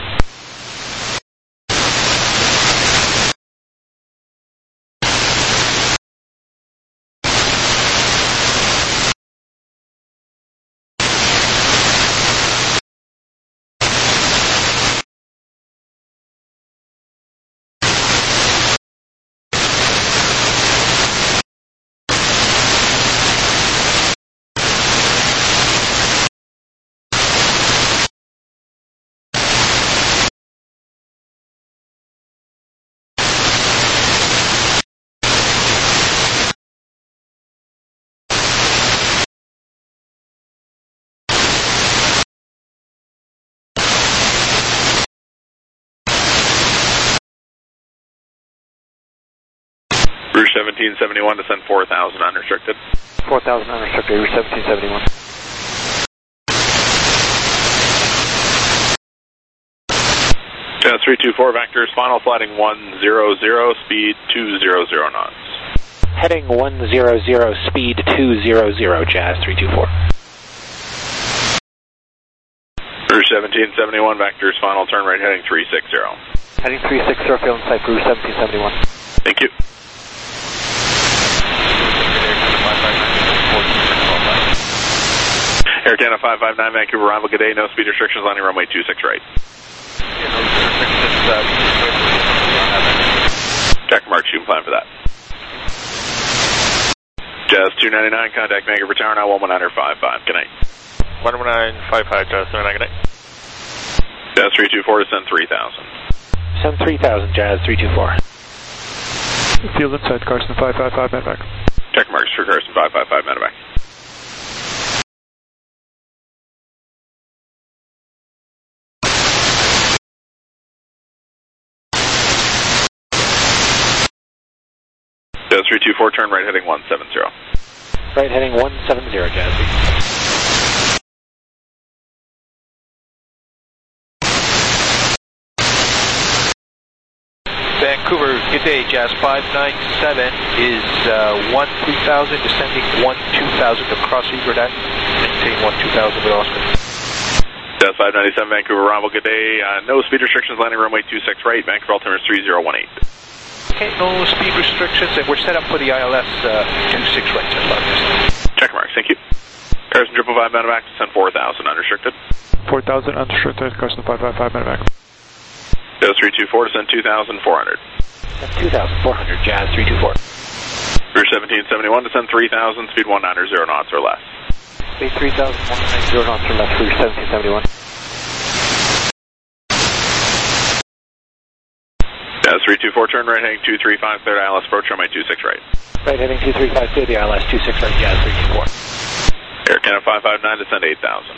F: Rouge 1771, descend 4,000, unrestricted.
B: 4,000 unrestricted, Rouge 1771.
F: Jazz 324, vectors, final flighting 100, speed 200 knots.
C: Heading 100, speed 200, Jazz 324.
F: Rouge 1771, vectors, final turn right heading 360.
B: Heading 360, field in sight, Rouge 1771.
F: Thank you. Air Canada 559, Vancouver, arrival, good day, no speed restrictions, landing runway 26 right. Jack Mark, shooting plan for that. Jazz 299, contact Vancouver Tower now 11955, good night.
M: 11955, Jazz 299, good night.
F: Jazz 324, descend 3,000.
C: Send 3,000, Jazz 324.
K: Field inside, Carson 555 medevac.
F: Check marks for Carson 555 medevac. Jazz 324, turn right heading 170.
C: Right heading 170, Jazz.
N: Vancouver, good day, Jazz 597 is 1-3000, descending 1-2000 across Eagerness, maintain 1-2000 with Oscar.
F: Jazz 597, Vancouver, arrival, good day, no speed restrictions, landing runway 26 right, Vancouver altimeter 3018.
N: Okay, no speed restrictions, and we're set up for the ILS 26 right.
F: Check marks, thank you. Carson 555 medevac, descend 4,000, unrestricted.
K: 4,000 unrestricted, Carson 555 medevac.
F: Jazz 324, descend 2,400.
C: 2,400, Jazz 324.
F: Rouge 1771, descend 3,000, speed 190 knots or less.
B: Speed 3,000, 190 knots or less, Rouge 1771.
F: Jazz 324, turn right heading 235, cleared ILS approach runway 26 right.
C: Right heading 235, clear the ILS 26 right, Jazz 324.
F: Air Canada 559, descend 8,000.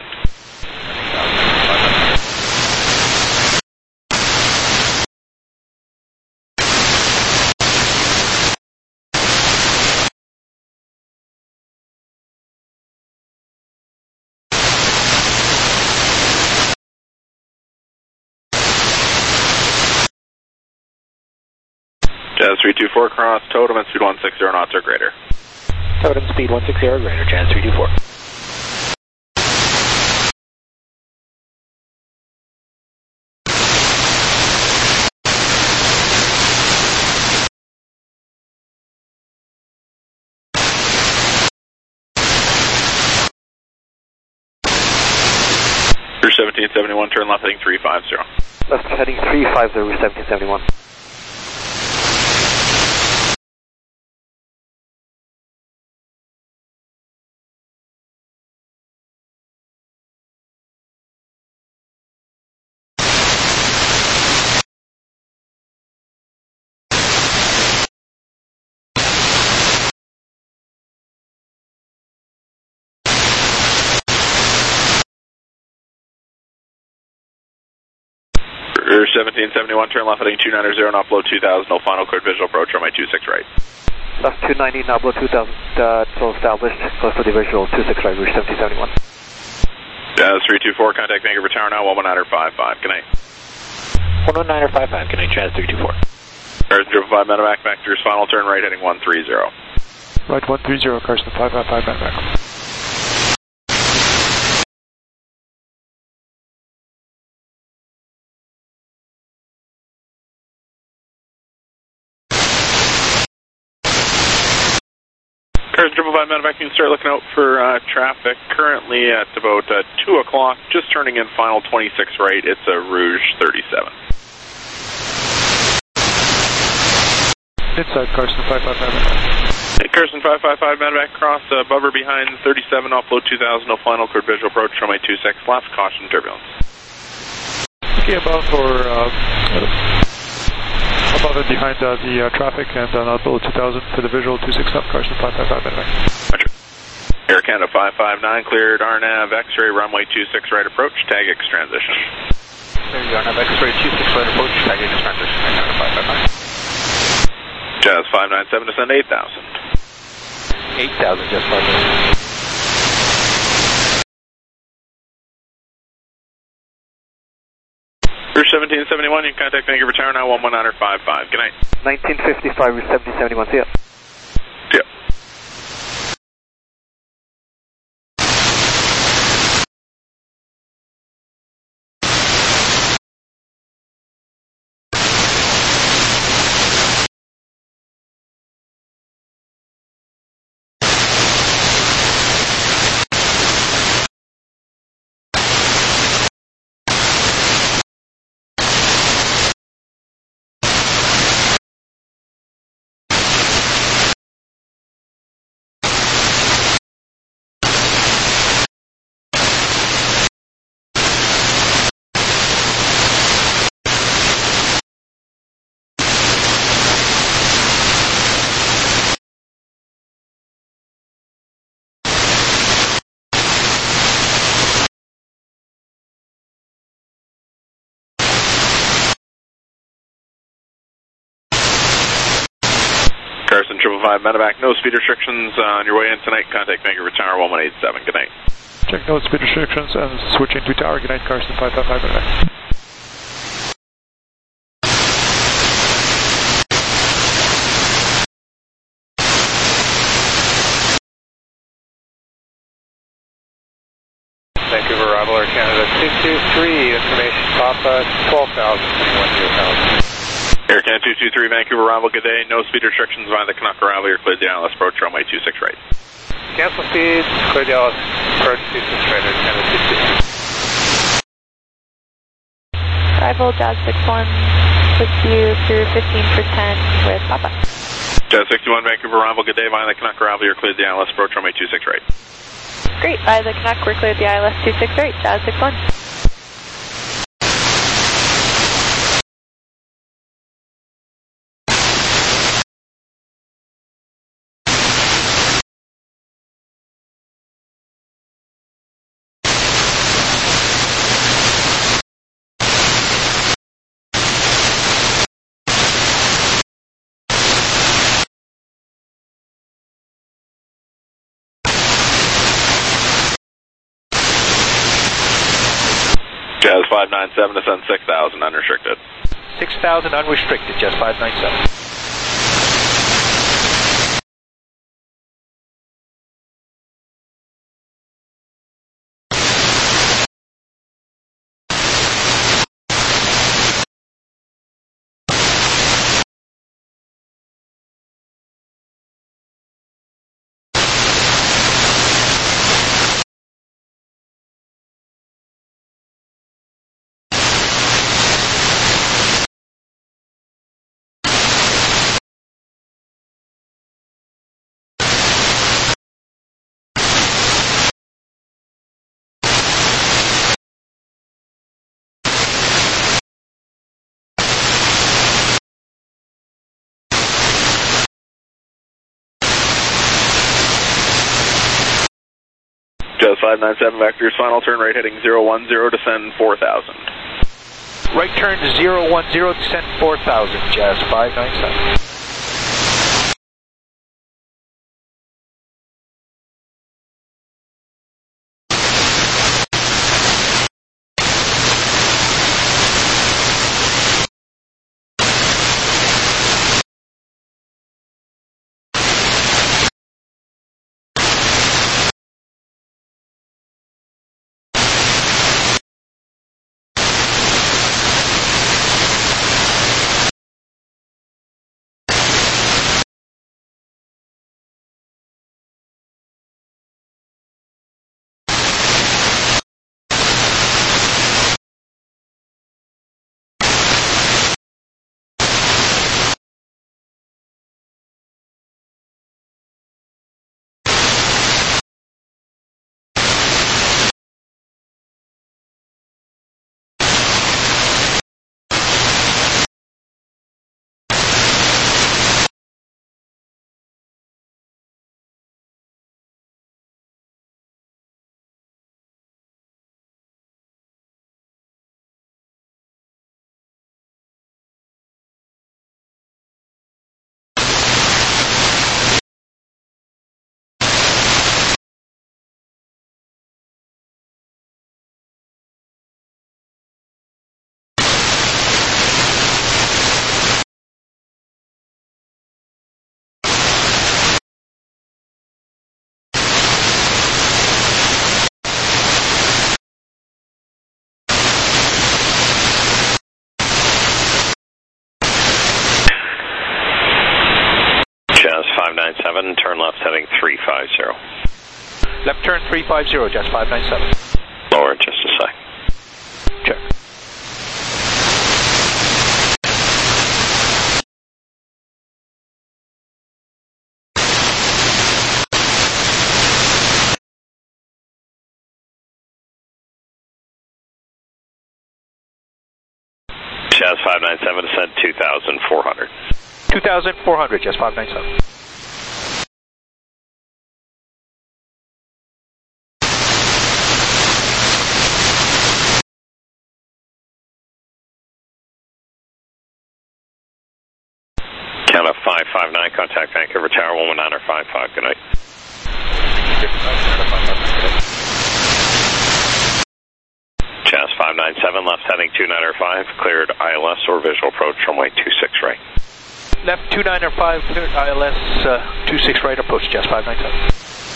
F: Jazz 324, cross totem and speed 160 knots or greater.
C: Totem speed 160 or greater, Jazz 324.
F: Rouge 1771, turn left heading 350.
B: Left heading 350, Route 1771.
F: Rear 1771, turn left heading 290 and upload 2000, no final cleared visual approach, runway 26 right.
B: Left 290, now below 2000, still established, close to the visual, 26 right, Route 1771.
F: Jazz 324, contact Vancouver Tower now, 119.55, good night.
C: 119.55, good night, Jazz 324.
F: Carson 555, medevac, vectors, final turn right heading 130.
K: Right 130, Carson 555, medevac.
F: Carson 555, medevac, you can start looking out for traffic. Currently at about 2 o'clock, just turning in final 26 right, it's a Rouge 37.
K: Inside Carson 555, medevac.
F: Hey, Carson 555, medevac, cross above or behind 37, upload 2000, no final cleared visual approach, runway 26 left, caution turbulence.
K: Okay, above and behind the traffic, and now below 2000 for the visual, 26 left, Carson 555, medevac.
F: Roger. Air Canada 559, cleared RNAV X-ray, runway 26 right approach, tag X transition.
N: There you are, RNAV X-ray 26 right approach, tag X transition, Air Canada 555.
F: Jazz 597, descend 8000.
N: 8000, just 597.
F: Route 1771, you can contact Vancouver Tower now, 119.55. Good night.
B: 1955, Route 1771, see ya.
F: See ya. Carson 555, medevac, no speed restrictions on your way in tonight. Contact Vancouver Tower 1187. Good night.
K: Check no speed restrictions and switching to tower. Good night, Carson 555, medevac.
C: Vancouver arrival, Air Canada 223, information Papa 12,000, 21,000.
F: Air Canada 223, Vancouver arrival, good day. No speed restrictions via the Canuck arrival. You're cleared the ILS approach, runway 26 right.
C: Cancel speeds, clear the ILS approach 26 right, Air Canada 223.
D: Arrival, Jazz 61, with you through 15 for 10 with Papa.
F: Jazz 61, Vancouver arrival, good day. Via the Canuck arrival, you're cleared the ILS approach, runway 26 right.
D: Great, by the Canuck, we're cleared the ILS 26 right, Jazz 61.
F: Jazz 597, descend 6,000, unrestricted.
N: 6,000 unrestricted, Jazz 597.
F: Jazz 597, vectors, final turn right heading 010, descend 4,000.
N: Right turn 010, descend 4,000, Jazz 597.
A: Jazz 597, turn left heading 350.
N: Left turn 350, Jazz 597.
A: Lower just a sec.
N: Check.
A: Jazz 597, descend 2,400.
N: 2,400, Jazz 597.
A: Count of 559, contact Vancouver Tower 11955, good night. Jazz 597, left heading 295, cleared ILS or visual approach runway 26 right.
N: Left 295, cleared ILS 26 right, approach Jazz 597.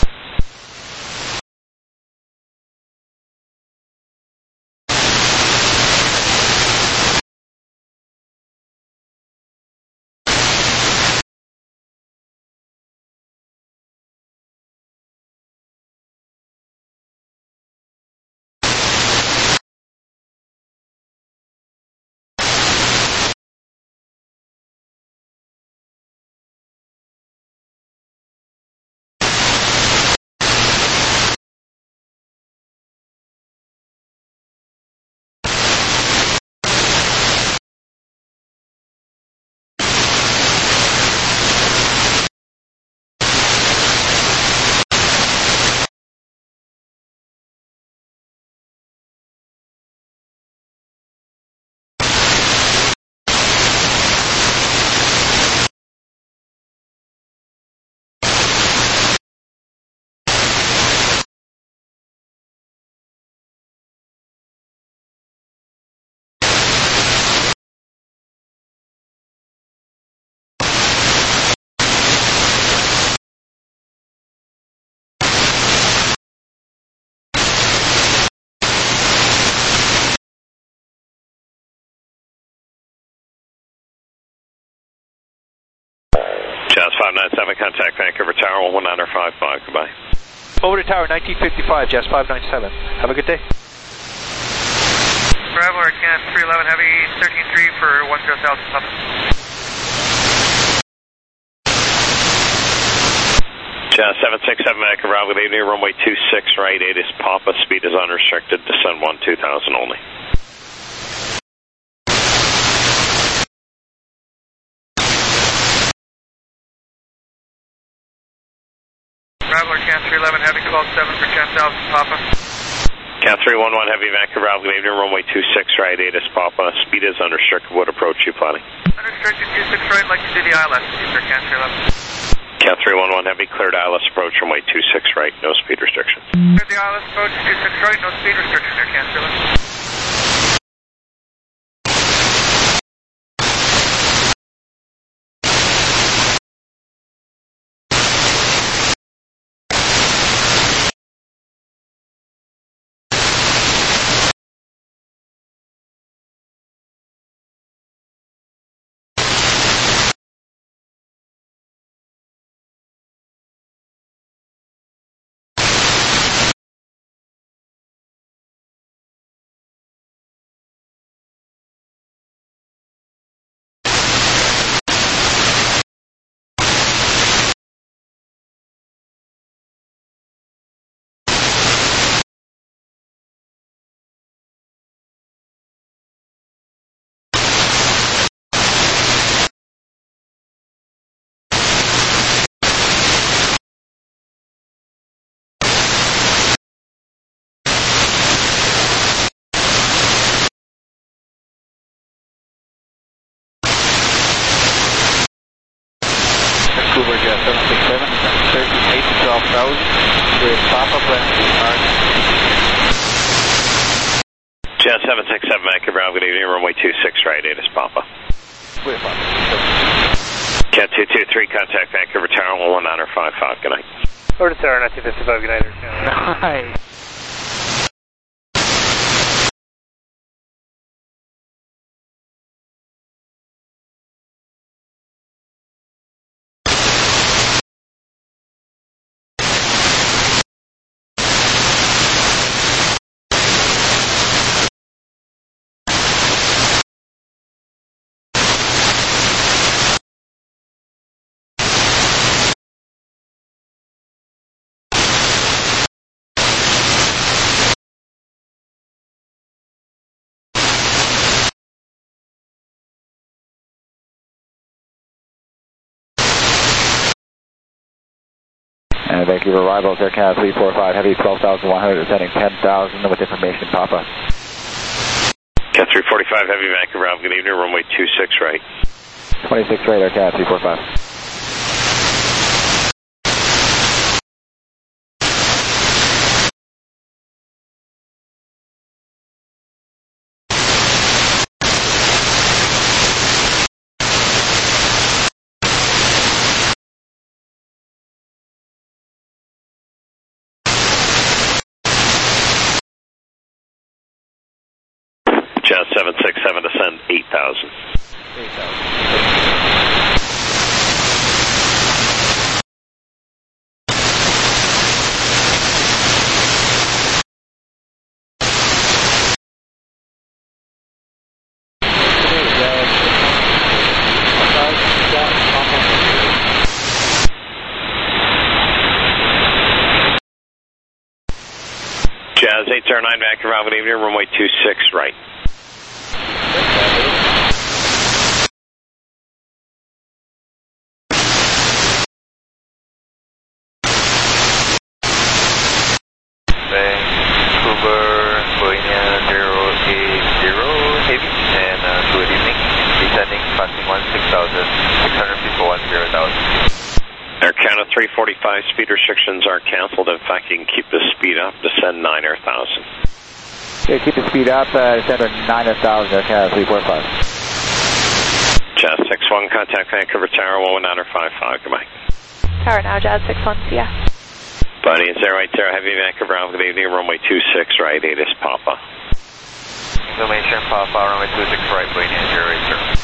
A: Jazz 597, contact Vancouver Tower 11955, goodbye.
N: Over to Tower 1955, Jazz 597. Have a good day.
O: Bravo, Arcana 311 Heavy, 13-3 for 10,000 Papa.
A: Jazz 767, Vancouver, good evening, runway 26 right, 8 is Papa, speed is unrestricted, descend 12,000 only.
O: Traveler Can 311 Heavy 12-7 for 10,000 Papa.
A: Can 311 Heavy Vancouver Alpha, good evening, runway 26 right, ATIS Papa. Speed is unrestricted. What approach you planning?
O: Unrestricted 26 right, like to do the ILS, sir, Can 311.
A: Can 311 Heavy, cleared ILS approach, runway 26 right, no speed restrictions.
O: Cleared the ILS approach, 26 right, no speed restriction, sir, Can 311.
B: Vancouver Jet 767, 38 to 12,000 with Papa planning
A: Jet 767 Vancouver Alpha, good evening, runway 26 right, ATIS Papa.
B: Clear Papa.
A: Cat 223, contact Vancouver Tower 11955, good night.
O: Over to Tower 1955, good night.
B: Nice. And Vancouver arrivals, Air Canada 345, heavy 12,100, descending 10,000 with information, Papa.
A: Cat 345 Heavy Vancouver Alpha, good evening, runway 26 right.
B: 26 right, Air Canada 345.
A: Jet 767 descend 8,000.
B: 8,000.
A: Jazz 809 Vancouver Alpha, good evening, runway 26 right.
I: Vancouver, Boeing 080 Heavy, and good evening. Descending, passing 16,600 feet for 10,000.
A: Air Canada 345 speed restrictions are canceled. In fact, you can keep the speed up, descend 9,000.
B: Okay, keep the speed up, descend to 9,000, Air Canada 345.
A: Jazz 61, contact Vancouver Tower 11955, goodbye.
D: Tower now, Jazz 61, see ya.
A: Buddy, it's 080 Heavy Vancouver Alpha, good evening, runway 26 right, ATIS Papa.
I: Information, Papa, runway 26 right, Boeing 080.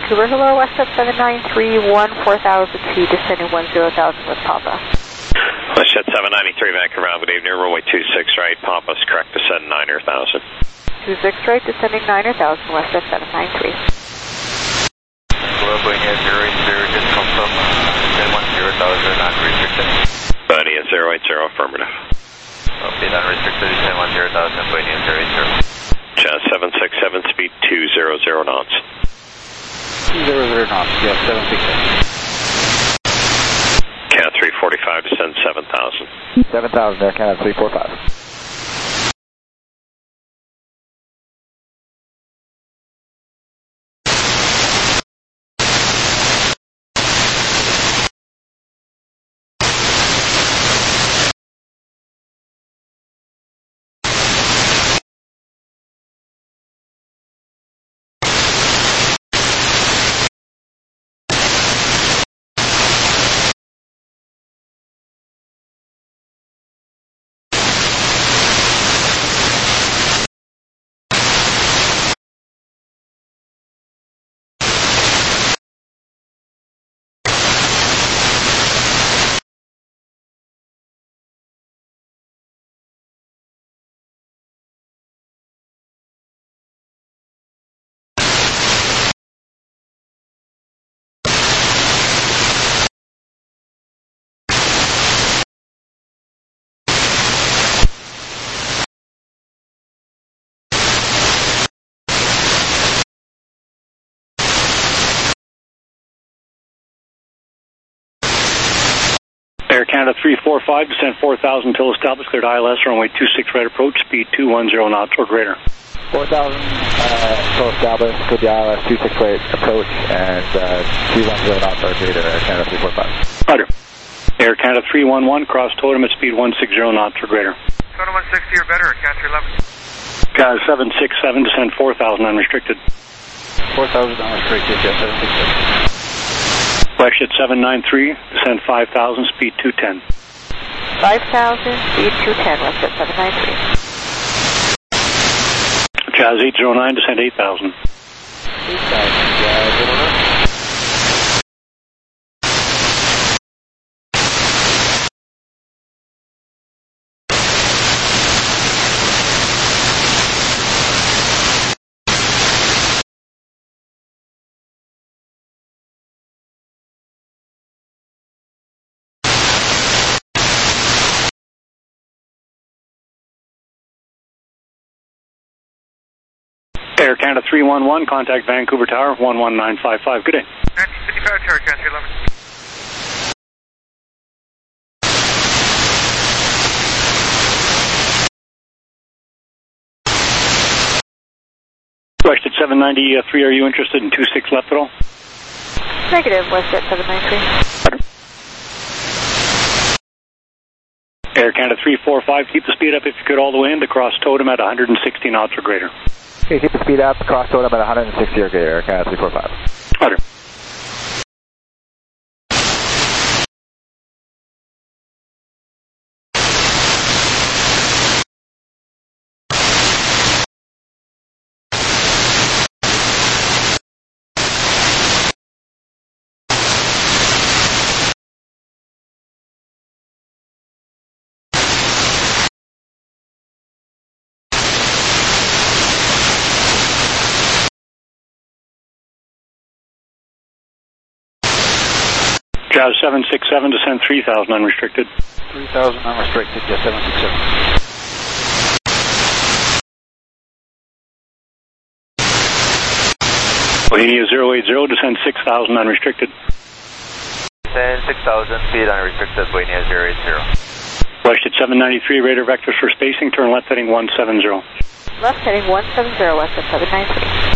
P: Vancouver, hello, WestJet 793, 4002, descending 10,000 with Papa.
A: WestJet 793, Vancouver, good evening, runway 26 right, Papa's correct, descend 9,000.
P: 26 right, descending 9,000, WestJet 793.
I: Hello, Buena 080, just confirm, descend 10,000, unrestricted.
A: Buena 080, affirmative.
I: Okay, unrestricted, descend 10,000, Buena 080.
A: Jazz 767, speed 200 knots.
B: 200 knots, yes, 767.
A: Cat 345, descend 7,000.
B: 7,000, Air Canada 345.
K: Air Canada 345, descend 4,000 till established, cleared ILS, runway 26 right approach, speed 210 knots or greater.
B: 4,000 till established, cleared the ILS 26 right approach, and 210 knots or greater, Air Canada 345.
K: Roger. Air Canada 311, cross totem at speed 160 knots or greater.
O: Total 160 or better, Cat 311.
K: Cat 767, descend 4,000 unrestricted.
B: 4,000 unrestricted, yes, 767.
K: WestJet 793, descend 5,000, speed 210.
P: 5,000, speed 210, WestJet 793.
K: Jazz 809, descend 8,000.
B: 8,000, Jazz 809.
K: Air Canada 311, contact Vancouver Tower, 11955. Good day.
O: 1955 Tower, Cat 311.
K: WestJet 793, are you interested in 26 left at all?
P: Negative, WestJet 793.
K: Air Canada 345, keep the speed up if you could all the way in to cross totem at 160 knots or greater.
B: Okay, keep the speed up, cross totem at 160 or greater, Air Canada 345.
K: Roger. Jazz 767, descend 3,000 unrestricted.
B: 3,000 unrestricted, yes, 767.
K: Bohemia 080, descend 6,000 unrestricted.
I: Descend 6,000, speed unrestricted, Bohemia 080.
K: WestJet 793, radar vectors for spacing, turn left heading 170.
P: Left heading 170, WestJet 793.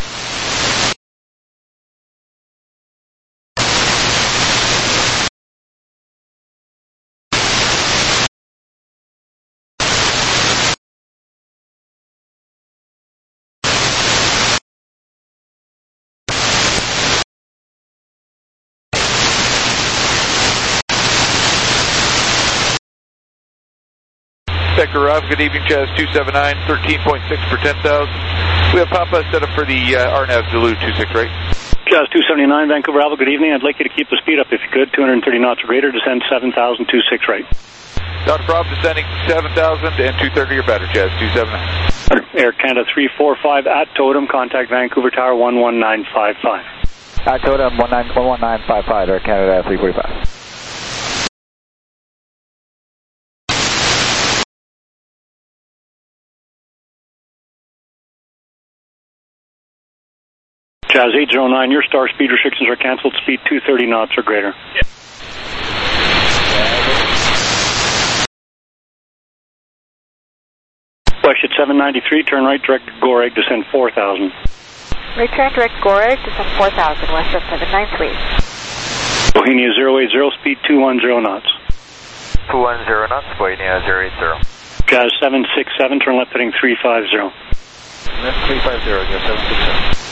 N: Vector Rob, good evening, Jazz 279, 13.6 for 10,000. We have Papa set up for the RNAV Zulu 26, right?
Q: Jazz 279, Vancouver Alpha, good evening. I'd like you to keep the speed up if you could, 230 knots or greater, descend 7,000, 26 right.
R: Not a problem, descending 7,000 and 230 or better, Jazz 279.
Q: Air Canada 345 at Totem, contact Vancouver Tower 11955.
S: At Totem 11955, Air Canada 345.
Q: Jazz 809, your star speed restrictions are canceled, speed 230 knots or greater. West at 793, turn right direct Goreg, descend 4,000.
P: Right turn direct Goreg, descend 4,000, west of 793.
Q: Bohemia 080, speed 210 knots.
S: 210 knots, Bohemia 080.
Q: Jazz 767, turn left heading 350.
S: Left 350, Jazz 767.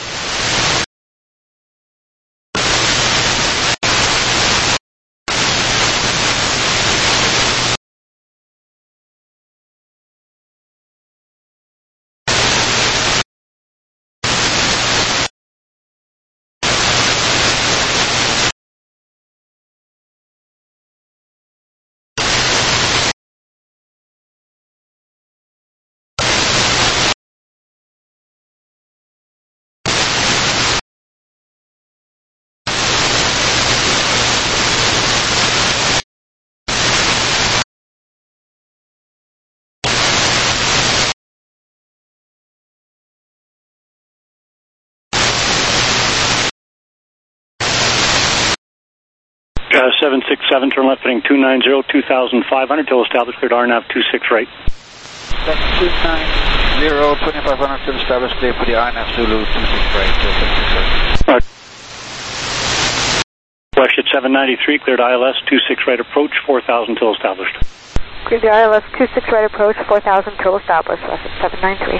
Q: Jazz 767, turn left heading 290, 2,500 till established, cleared RNAV 26 right.
S: 290, 2,500 till established, clear for the RNAV Zulu 26 right.
Q: West at 793, cleared ILS 26 right approach, 4,000 till established.
P: Cleared the ILS 26 right approach, 4,000 till established, west at 793.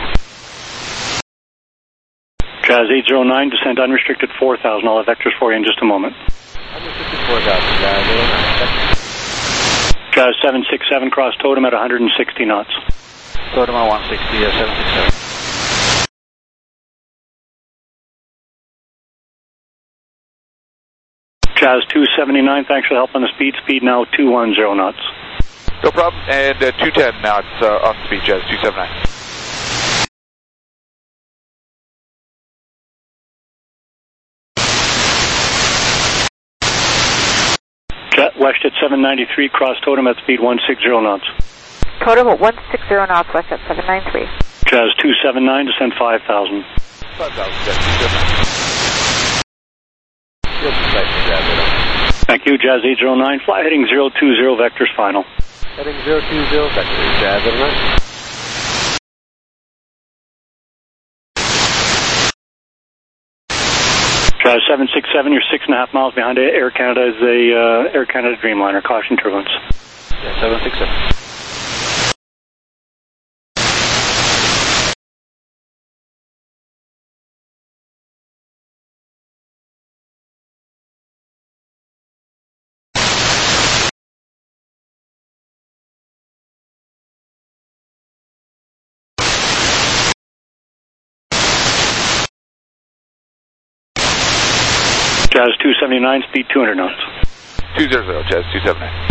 Q: Jazz 809, descend unrestricted 4,000, I'll have vectors for you in just a moment.
S: Unrestricted 4,000,
Q: Jazz 767, cross Totem at 160 knots.
S: Totem at 160, 767.
Q: Jazz 279, thanks for the help on the speed. Speed now 210 knots.
R: No problem, and 210 now, it's on speed, Jazz 279.
Q: West at 793, cross Totem at speed 160 knots.
P: Totem at 160 knots, west at 793.
Q: Jazz 279, descend 5,000.
R: 5,000, Jazz 279.
Q: Thank you, Jazz 809, fly heading 020, vectors final.
S: Heading 020, vectors, Jazz 809.
Q: Jazz 767, you're 6.5 miles behind Air Canada is a Air Canada Dreamliner. Caution turbulence.
S: Yeah, 767.
Q: Jazz 279, speed 200 knots.
R: 200, Jazz 279.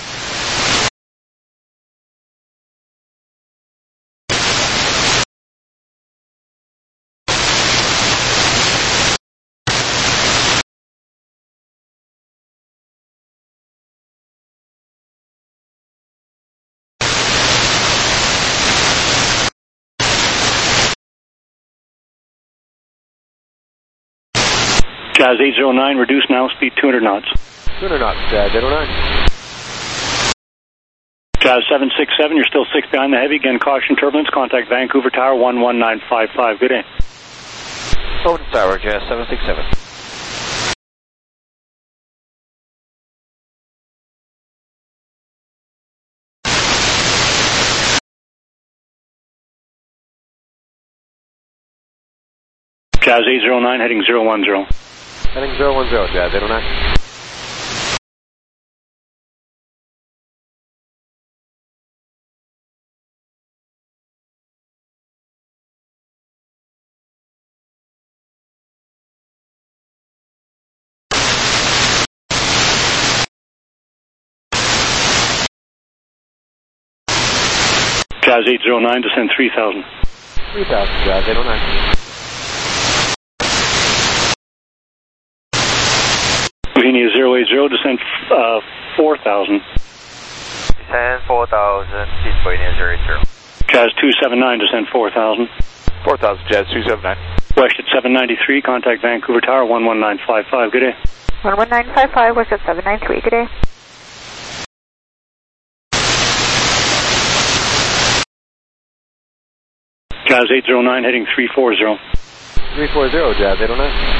Q: Jazz 809, reduce now, speed 200 knots.
S: 200 knots, Jazz 809.
Q: Jazz 767, you're still 6 behind the heavy. Again, caution turbulence. Contact Vancouver Tower 11955. Good day.
S: Over to Tower, Jazz 767.
Q: Jazz 809, heading 010.
S: Heading 010, Jazz 809.
Q: Jazz 809, descend 3,000.
C: 3,000, Jazz 809.
Q: Bohemia 080, descend 4,000.
I: Descend 4,000, feet Bohemia 080.
Q: Jazz 279, descend 4,000.
R: 4,000, Jazz 279.
Q: West at 793, contact Vancouver Tower 11955, good day.
P: 11955, West at 793, good day.
Q: Jazz 809, heading 340.
C: 340, Jazz 809.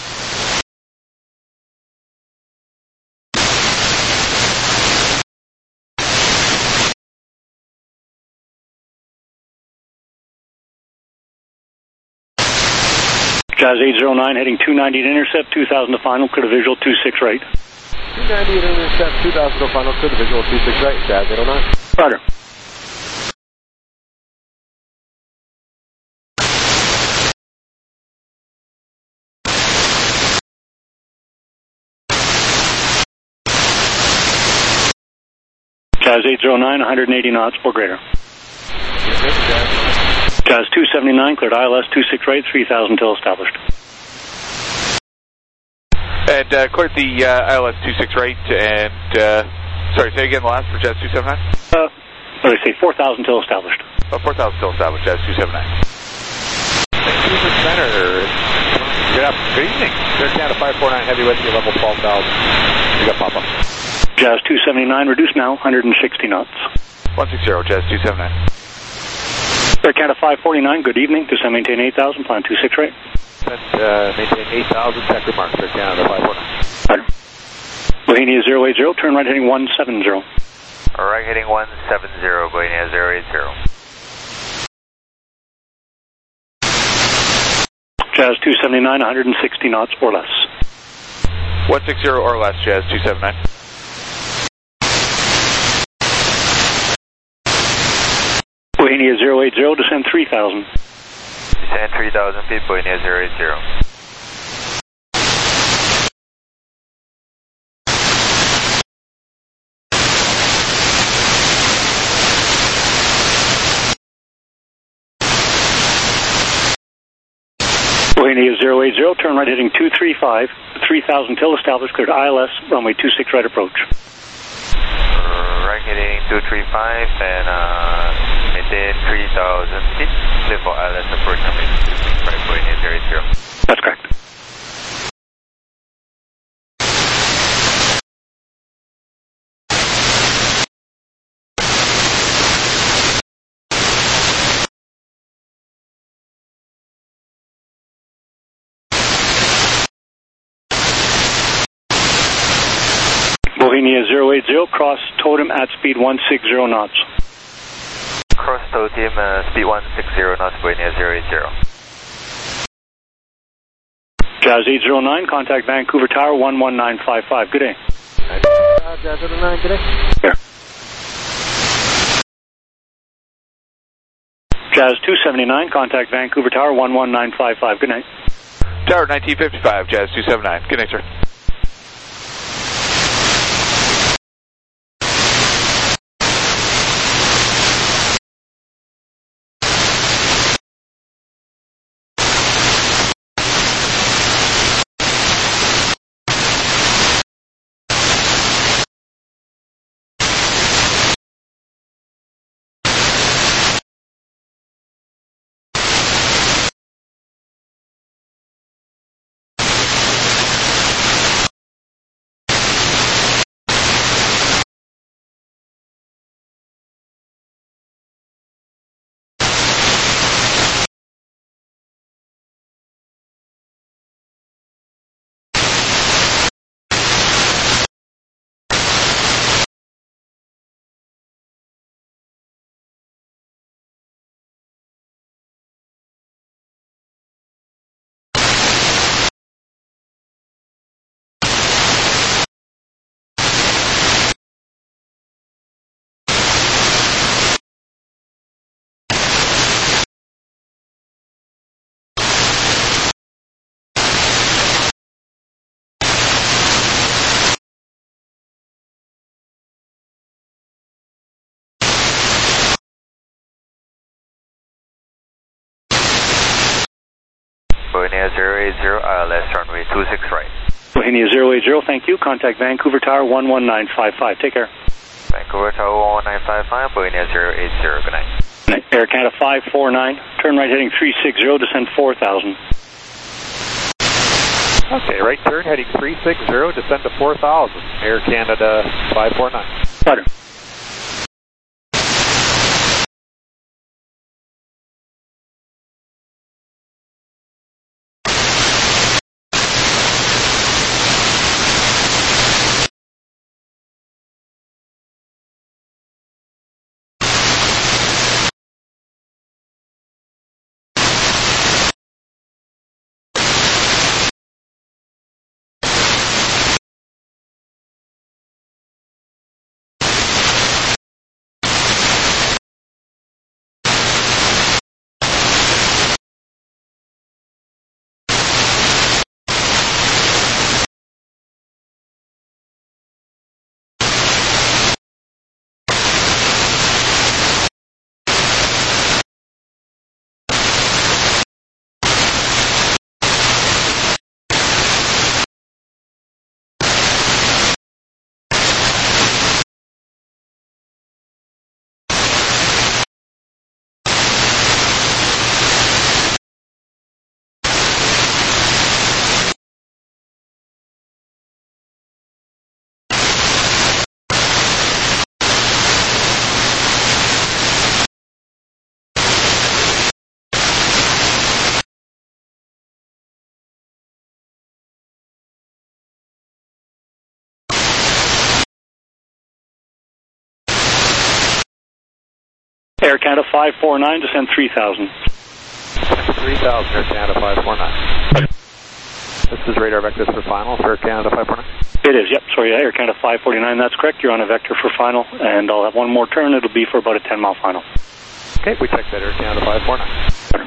Q: Jazz 809, heading 290 to intercept, 2,000 to final, clear to visual, 26 right.
C: 290 to intercept, 2,000 to final, clear to visual, 26 right, Jazz 809.
Q: Roger. Jazz 809, 180 knots or greater. Jazz 279, cleared ILS 26 right, 3,000 till established.
R: And cleared the ILS 26 right, and sorry, say again the last for Jazz 279?
Q: What did I say, 4,000 till established.
R: Oh, 4,000 till established, Jazz 279. Vancouver Center. Good evening.
C: Air Canada 549 heavy with you, level 12,000. We got pop-up.
Q: Jazz 279, reduced now, 160 knots.
R: 160, Jazz 279.
Q: Air Canada 549, good evening. Descend maintain 8,000, plan 26 right.
C: Maintain 8,000, sector mark, Air Canada 549.
Q: Right. Bohemia 080, turn right heading 170.
I: Right heading 170, Bohemia 080.
Q: Jazz 279, 160 knots or less.
R: 160 or less, Jazz 279.
Q: Bohemia 080, descend 3,000.
I: Descend 3,000 feet, Bohemia 080.
Q: Bohemia 080, turn right heading 235, 3,000 till established, cleared ILS, runway 26 right approach.
I: Right heading 235 and maintain 3,000 feet, clear for ILS approach runway 26 right, Bohemia 080.
Q: That's correct. Bohemia 080, cross totem at speed 160 knots.
I: Cross totem, speed 160 knots, Bohemia 080.
Q: Jazz 809, contact Vancouver Tower 11955. Good day.
C: Jazz 809, good day.
Q: Here. Jazz 279, contact Vancouver Tower 11955. Good night.
R: Tower 1955, Jazz 279. Good night, sir.
I: Bohemia 080, ILS runway 26 right.
Q: Bohemia 080, thank you. Contact Vancouver Tower 11955. Take care.
I: Vancouver Tower 11955, Bohemia 080, good night.
Q: Air Canada 549, turn right heading 360, descend 4,000.
R: Okay, right turn heading 360, descend to 4,000. Air Canada 549.
Q: Roger. Air Canada 549, descend 3,000.
R: 3,000, Air Canada 549. This is radar vectors for final for Air Canada 549.
Q: It is, yep. Sorry, Air Canada 549, that's correct. You're on a vector for final, and I'll have one more turn. It'll be for about a 10-mile final.
R: Okay, we checked that Air Canada 549.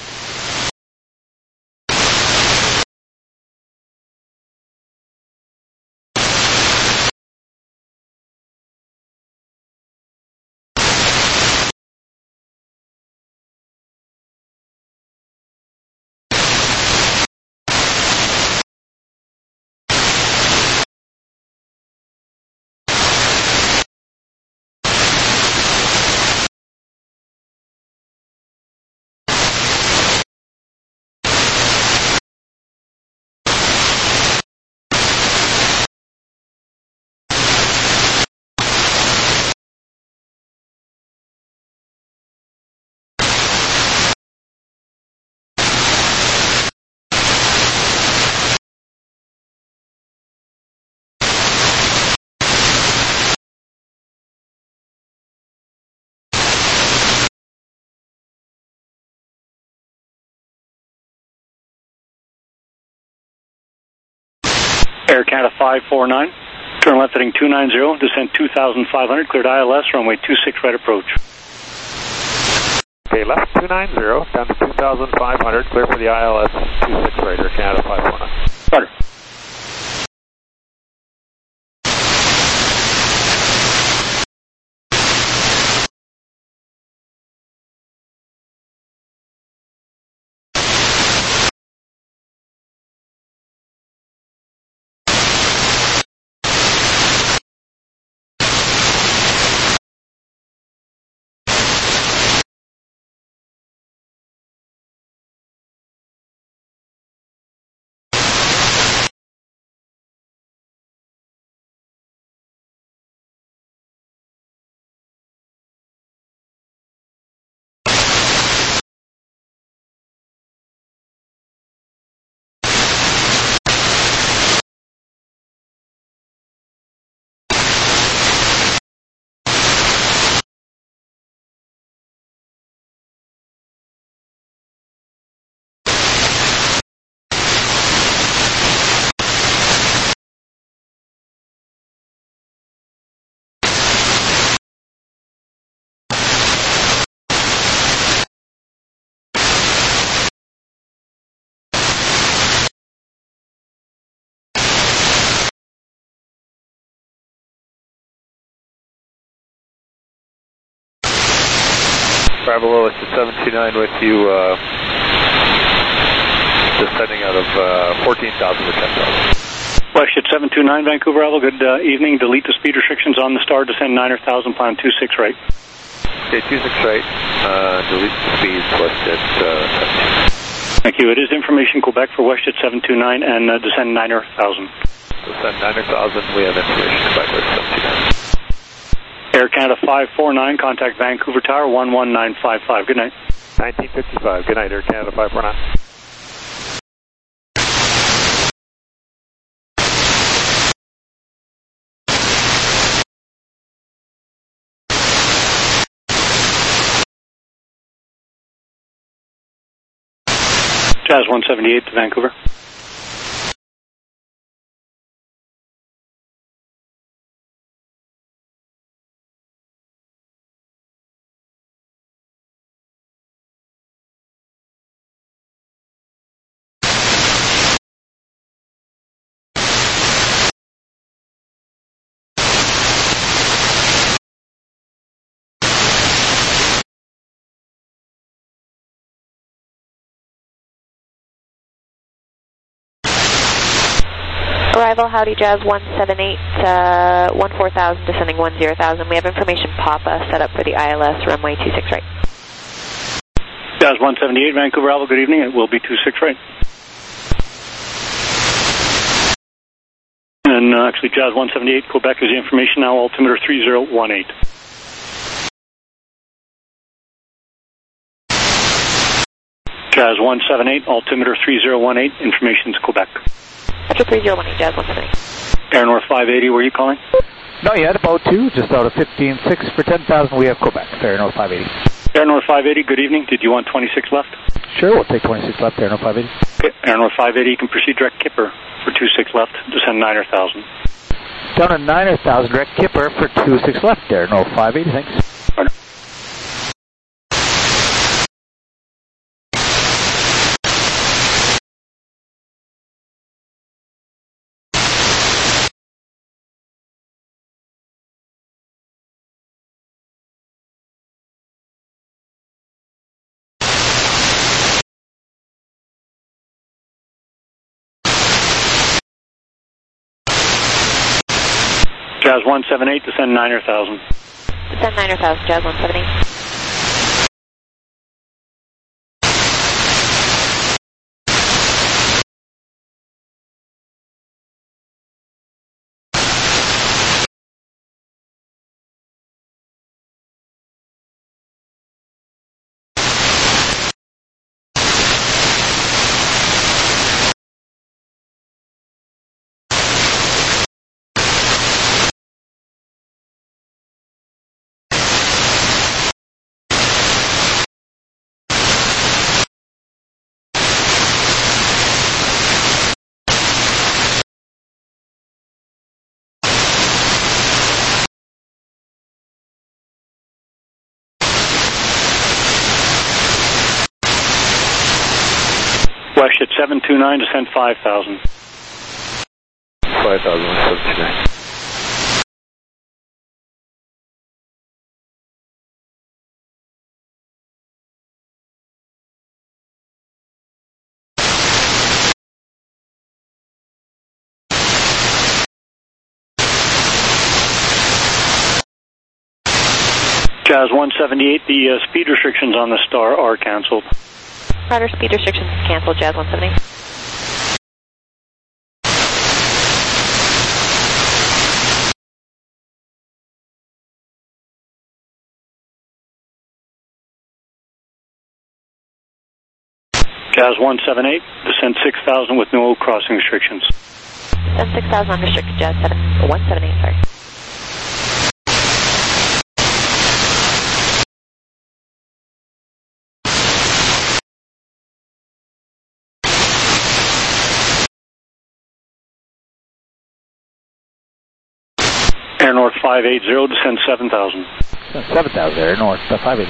Q: Air Canada 549, turn left heading 290, descend 2,500, cleared ILS, runway 26 right approach.
R: Okay, left 290, down to 2,500, clear for the ILS 26 right, Air Canada 549.
Q: Roger.
E: Bravo Lowest at 729 with you, descending out of 14,000 with 10,000.
Q: WestJet 729, Vancouver Bravo, good evening. Delete the speed restrictions on the Star, descend 9,000, plan 26 right.
E: Okay, 26 right, delete the speeds, WestJet 729.
Q: Thank you. It is Information Quebec for WestJet 729 and descend 9,000.
E: Descend 9,000, we have Information Quebec with 729.
Q: Air Canada 549, contact Vancouver Tower 11955. Good night.
E: 1955. Good night, Air Canada 549.
Q: Jazz 178 to Vancouver.
P: Arrival, Howdy Jazz 178, 14,000, descending 10,000. We have Information Papa set up for the ILS, runway 26 right.
Q: Jazz 178, Vancouver Bravo, good evening. It will be 26 right. And actually, Jazz 178, Quebec is the information now, altimeter 3018. Jazz 178, altimeter 3018, information's Quebec.
P: Metro 3018, Jazz 178.
Q: Air North 580, where are you calling?
S: Not yet, about 2, just out of 15.6 for 10,000, we have Quebec, Air North 580.
Q: Air North 580, good evening. Did you want 26 left?
S: Sure, we'll take 26 left, Air North 580.
Q: Okay, Air North 580, you can proceed direct Kipper for 26 left, descend 9,000.
S: Down to 9,000, direct Kipper for 26 left, Air North 580, thanks.
Q: Right. Jazz 178, descend 9,000.
P: Descend 9,000, Jazz 178. WestJet 729, descend 5,000.
E: 5,000, 729.
Q: Jazz 178, the speed restrictions on the Star are cancelled.
P: Roger, speed restrictions canceled, Jazz 178.
Q: Jazz 178, descend 6,000 with no crossing restrictions.
P: Descend 6,000 unrestricted, Jazz 178, sorry.
Q: Air North 580, descend 7,000.
S: 7,000, Air North 580.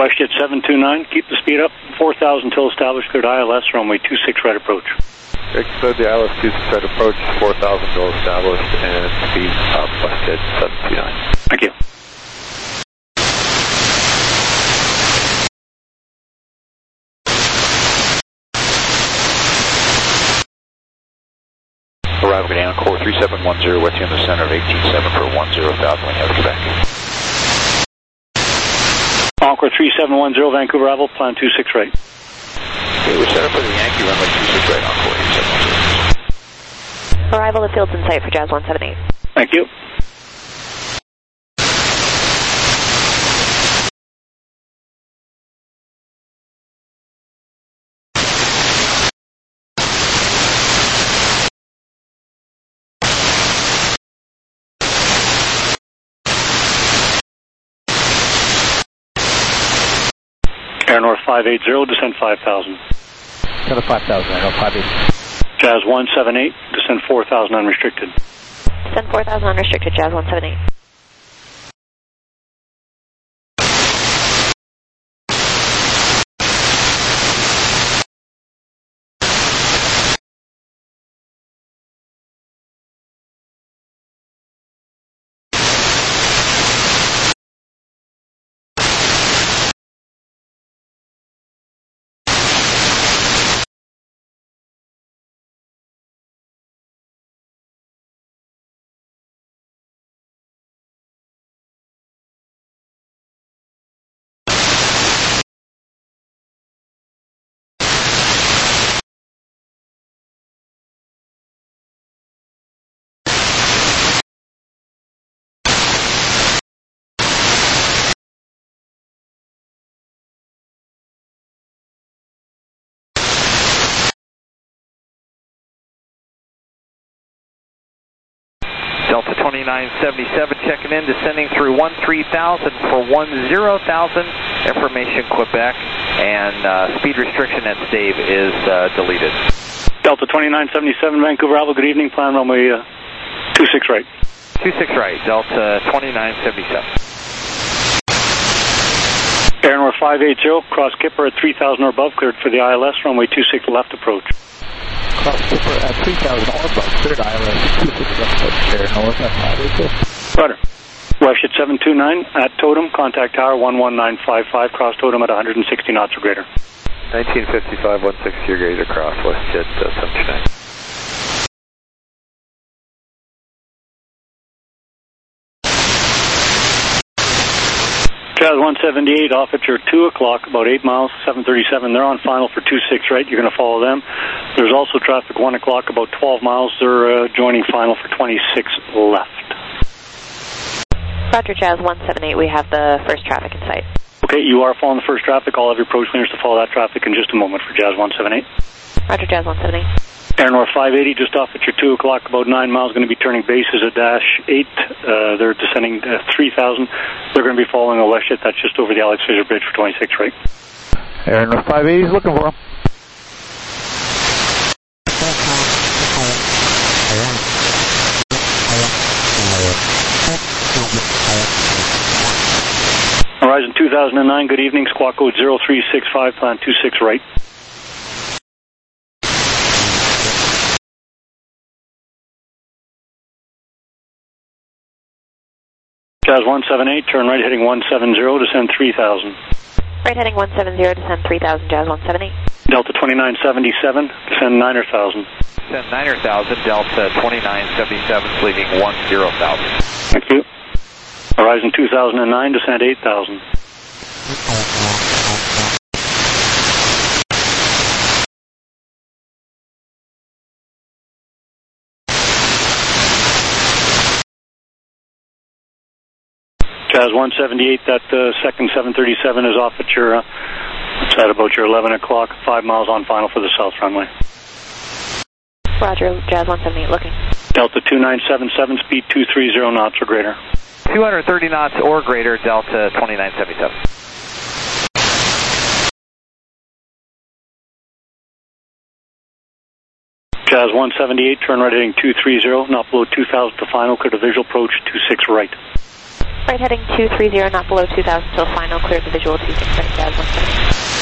Q: WestJet 729, keep the speed up, 4,000 till established, cleared ILS, runway 26 right approach.
E: Extend the ILS 26 right approach, 4,000 till established, and speed up WestJet 729.
Q: Thank you.
R: Arrival at Encore 3710, west in the center of 18.7 for 10,000 when you have Quebec.
Q: Encore 3710, Vancouver arrival, plan 26 right.
R: Okay, we're set up for the Yankee runway 26 right, Encore 3710.
P: Arrival of fields in sight for Jazz 178.
Q: Thank you. Air North 580, descend 5,000.
C: Descend 5,000, Air North 580.
Q: Jazz 178, descend 4,000 unrestricted.
P: Descend 4,000 unrestricted, Jazz 178.
T: Delta 2977 checking in, descending through 13,000 for 10,000. Information Quebec, and speed restriction at Stave is deleted.
Q: Delta 2977, Vancouver arrival, good evening, plan runway 26 right.
T: 26 right, Delta 2977.
Q: Air North 580, cross Kipper at 3,000 or above, cleared for the ILS, runway 26 left approach.
C: Cross Kipper at 3,000 or above, cleared ILS 26 left approach, Air North at 580.
Q: Roger. WestJet 729 at Totem, contact tower 11955, cross Totem at 160 knots or greater.
E: 1955, 160 or greater, cross WestJet 729. Jazz 178 off at your 2 o'clock, about 8 miles, 737. They're on final for 26 right. You're going to follow them. There's also traffic 1 o'clock, about 12 miles. They're joining final for 26 left.
P: Roger, Jazz 178, we have the first traffic in sight.
Q: Okay, you are following the first traffic. All of your approach lanes to follow that traffic in just a moment for Jazz 178.
P: Roger, Jazz 178.
Q: Air North 580, just off at your 2 o'clock, about 9 miles, going to be turning bases at dash 8. They're descending 3,000. They're going to be following a WestJet that's just over the Alex Fisher Bridge for 26 right.
C: Air North 580 is looking for him.
Q: Horizon 2009, good evening, squawk code 0365, plan 26 right. Jazz 178, turn right heading 170, descend 3,000.
P: Right heading 170, descend 3,000, Jazz 178.
Q: Delta 2977, descend 9,000.
T: Descend 9,000, Delta 2977, leaving 10,000.
Q: Thank you. Horizon 2009, descend 8,000. Jazz 178, that second 737 is off at your, it's at about your 11 o'clock, 5 miles on final for the south runway.
P: Roger, Jazz 178, looking.
Q: Delta 2977, speed 230 knots or greater.
T: 230 knots or greater, Delta 2977.
Q: Jazz 178, turn right heading 230, not below 2,000 to final, clear to visual approach 26 right.
P: Right heading 230, not below 2,000 till final, cleared the visual 26 right, Jazz 178.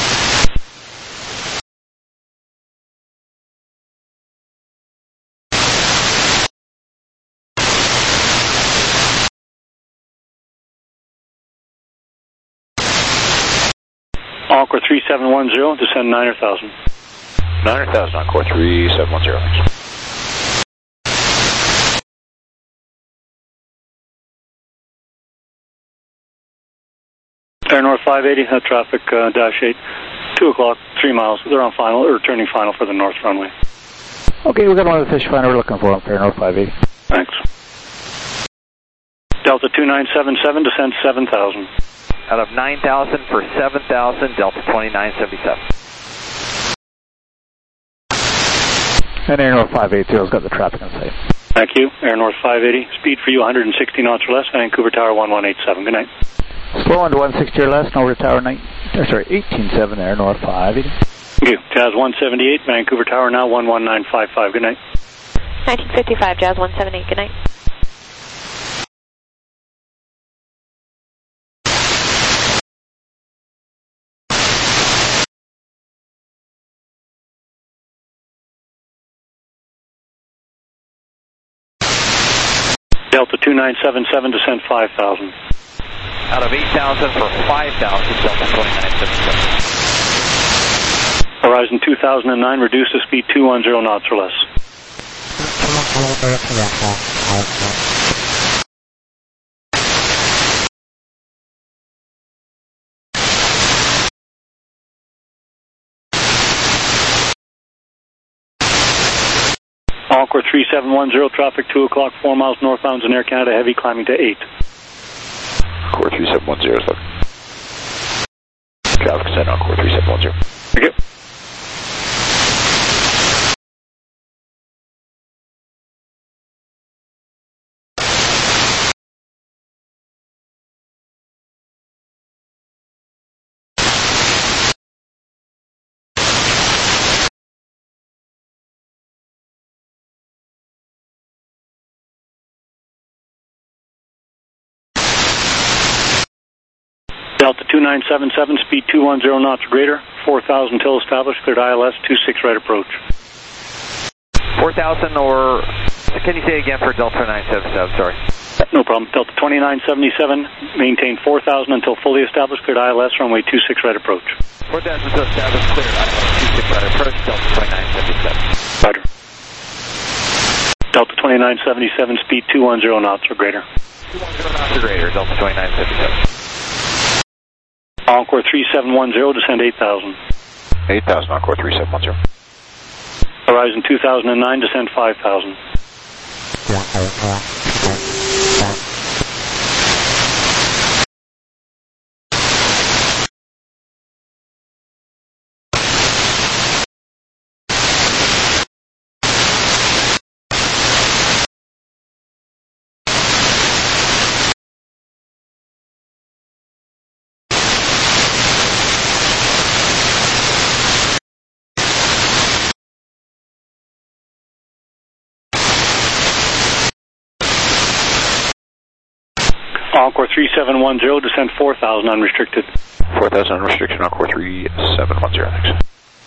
E: Encore 3710, descend 9,000.
R: 9,000, Encore 3710.
E: Air North 580, traffic dash 8, 2 o'clock, 3 miles. They're on final, or turning final for the north runway.
C: Okay, we got one of the fish finder we're looking for on Air North 580.
E: Thanks. Delta 2977, descend 7,000.
T: Out of 9,000 for 7,000, Delta 2977.
C: And Air North 580's got the traffic in sight.
E: Thank you. Air North 580, speed for you 160 knots or less, Vancouver Tower 1187. Good night.
C: Slow on to 160 or less, over to Tower 18.7 Air North 580.
E: Thank you. Jazz 178, Vancouver Tower now 11955. Good night.
P: 1955, Jazz 178, good night.
E: Delta 2977, descend 5,000.
T: Out of 8,000 for 5,000, Delta 2977.
E: Horizon 2009, reduce the speed 210 knots or less. Encore 3710, traffic 2 o'clock, 4 miles northbound in Air Canada, heavy climbing to 8.
R: Encore 3710 is looking. Traffic sent Encore 3710.
E: Thank you. Delta 2977, speed 210 knots or greater, 4,000 till established, cleared ILS, 26 right approach.
T: 4,000 or, can you say again for Delta 977, sorry?
E: No problem. Delta 2977, maintain 4,000 until fully established, cleared ILS, runway 26 right approach.
T: 4,000 until established, cleared ILS, 26 right approach, Delta 2977.
E: Roger. Delta 2977, speed 210 knots or greater.
T: 210 knots or greater, Delta 2977.
E: Encore 3710, descend 8,000.
R: 8,000, Encore 3710.
E: Horizon 2009, descend 5,000. Encore 3710, descend 4,000 unrestricted.
R: 4,000 unrestricted, Encore 3710, thanks.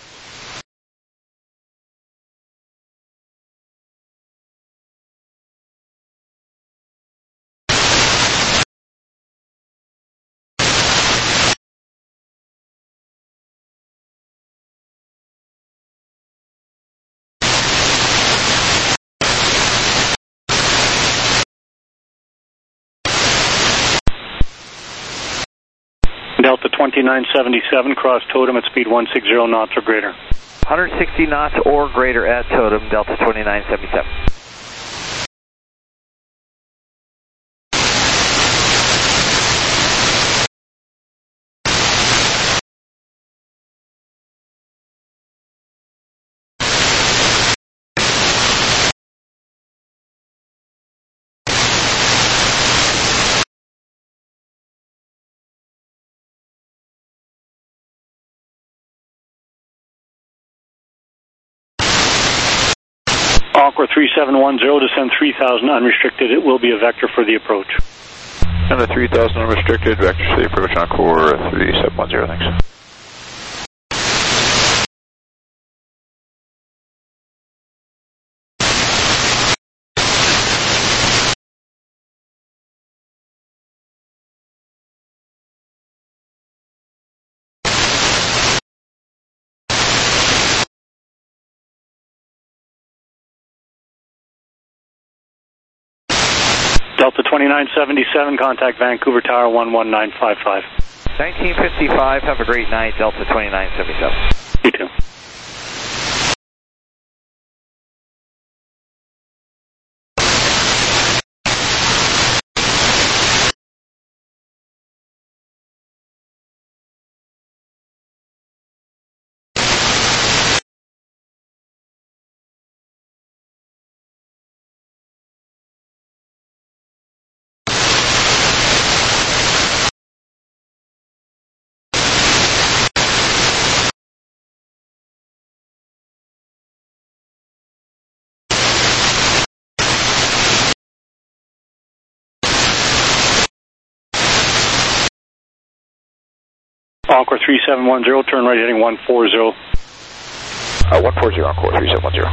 E: Delta 2977, cross totem at speed 160 knots or greater.
T: 160 knots or greater at totem, Delta 2977.
E: Encore 3710, descend 3,000 unrestricted. It will be a vector for the approach.
R: Under 3,000 unrestricted, vector to the approach on core 3710, thanks.
E: Delta 2977, contact Vancouver Tower 11955.
T: 1955, have a great night, Delta 2977.
E: You too. Encore 3710, turn right heading 140.
R: 140, Encore 3710.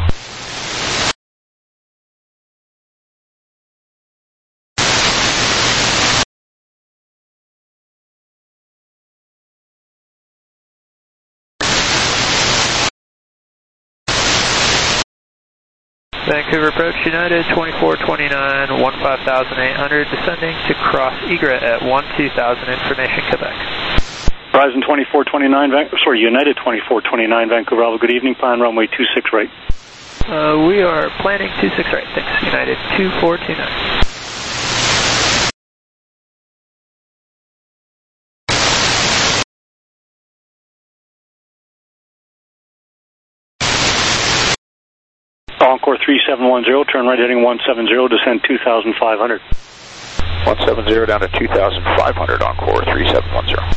T: Vancouver approach United 2429, 15,800, descending to cross Egret at 12,000, information Quebec.
E: Horizon 2429, United 2429, Vancouver Alpha, good evening, plan runway 26 right.
T: We are planning 26 right, thanks, United 2429.
E: Encore 3710, turn right heading 170, descend 2,500.
R: 170 down to 2,500, Encore 3710.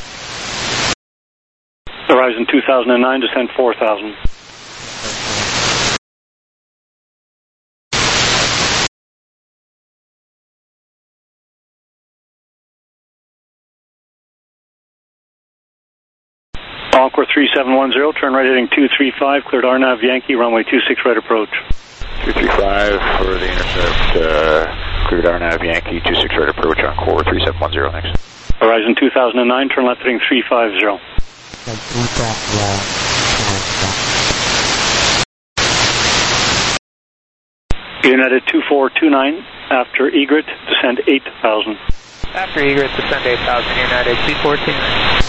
E: Horizon 2009, descend 4,000. Encore 3710, turn right heading 235, cleared RNAV Yankee, runway 26 right approach.
R: 235 for the intercept, cleared RNAV Yankee, 26 right approach, Encore 3710, thanks.
E: Horizon 2009, turn left heading 350. United 2429, after Egret, descend 8,000.
T: After Egret, descend 8,000, United 2429.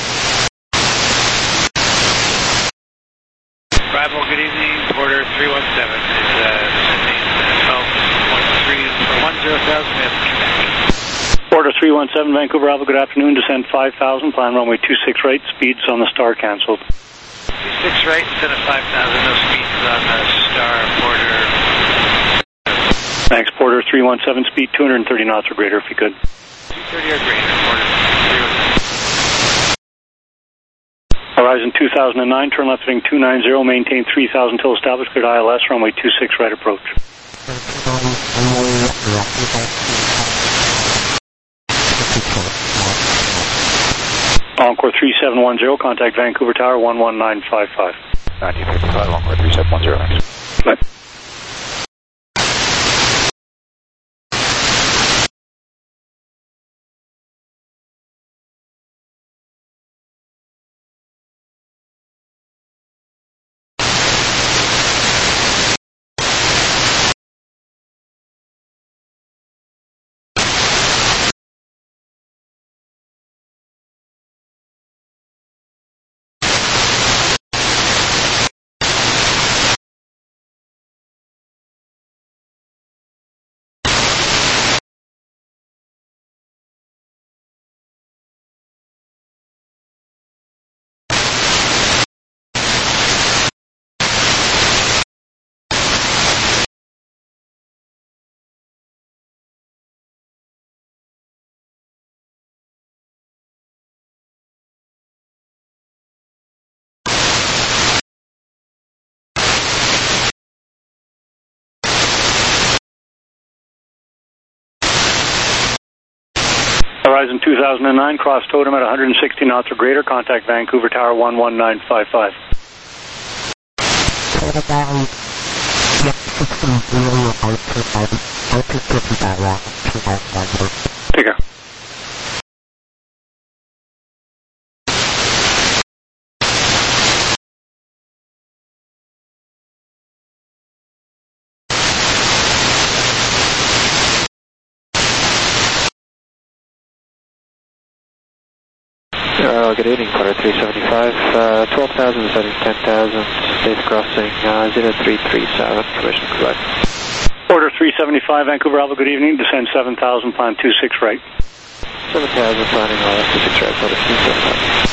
O: Bravo, good evening, Porter 317 is descending 12.3 for 10,000 at Quebec.
E: Porter 317, Vancouver Alpha, good afternoon, descend 5,000, plan runway 26 right, speeds on the Star cancelled.
O: 26 right instead of 5,000, no speeds on the Star, Porter.
E: Thanks, Porter 317, speed 230 knots or greater if you could.
O: 230 or greater, Porter 317.
E: Horizon 2009, turn left heading 290, maintain 3,000 till established, cleared ILS, runway 26 right approach. Encore 3710, contact Vancouver Tower 11955.
R: 1955, Encore 3710, thanks.
E: Bye. Horizon 2009, cross totem at 160 knots or greater. Contact Vancouver Tower 11955. Take care.
B: Good evening, Porter 375, 12,000 descending 10,000, safe crossing 0337, permission correct.
E: Porter 375, Vancouver Alpha, good evening, descend 7,000, plan 26 right.
B: 7,000, planning ILS 26 right, Porter 375.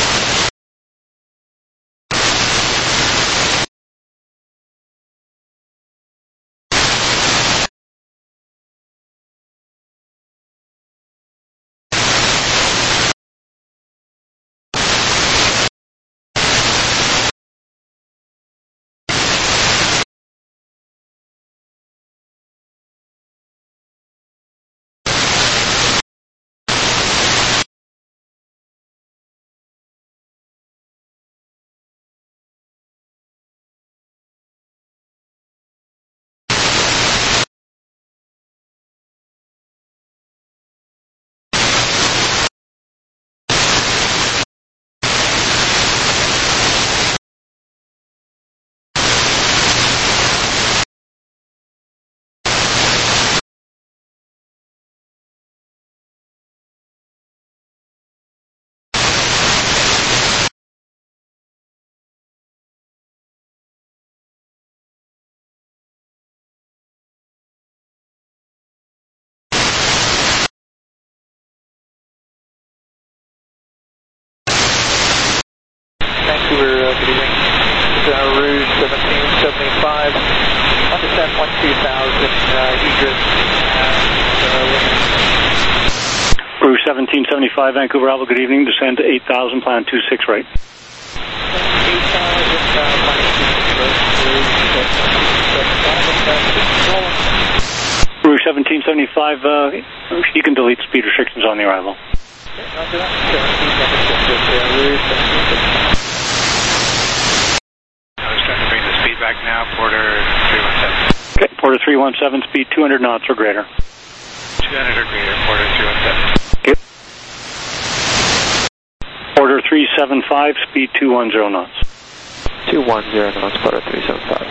T: Vancouver, good evening. Rouge 1775, on descent 12,000, egress.
E: Rouge 1775, Vancouver Alpha, good evening, descend to 8,000, plan 26 right. 8,000, Rouge 1775, you can delete speed restrictions on the arrival.
O: Back now, Porter 317.
E: Okay, Porter 317, speed 200 knots or greater.
O: 200 or greater, Porter 317.
E: Okay. Porter 375, speed 210 knots.
B: 210 knots, Porter 375.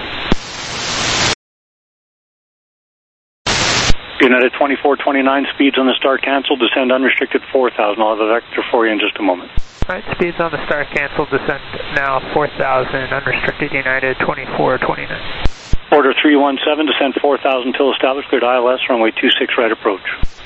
E: United 2429, speeds on the start cancel, descend unrestricted 4,000. I'll have a vector for you in just a moment.
C: Alright, speeds on the start cancel, descent now 4,000, unrestricted United 2429.
E: Order 317, descend 4,000 till established, cleared ILS, runway 26 right approach.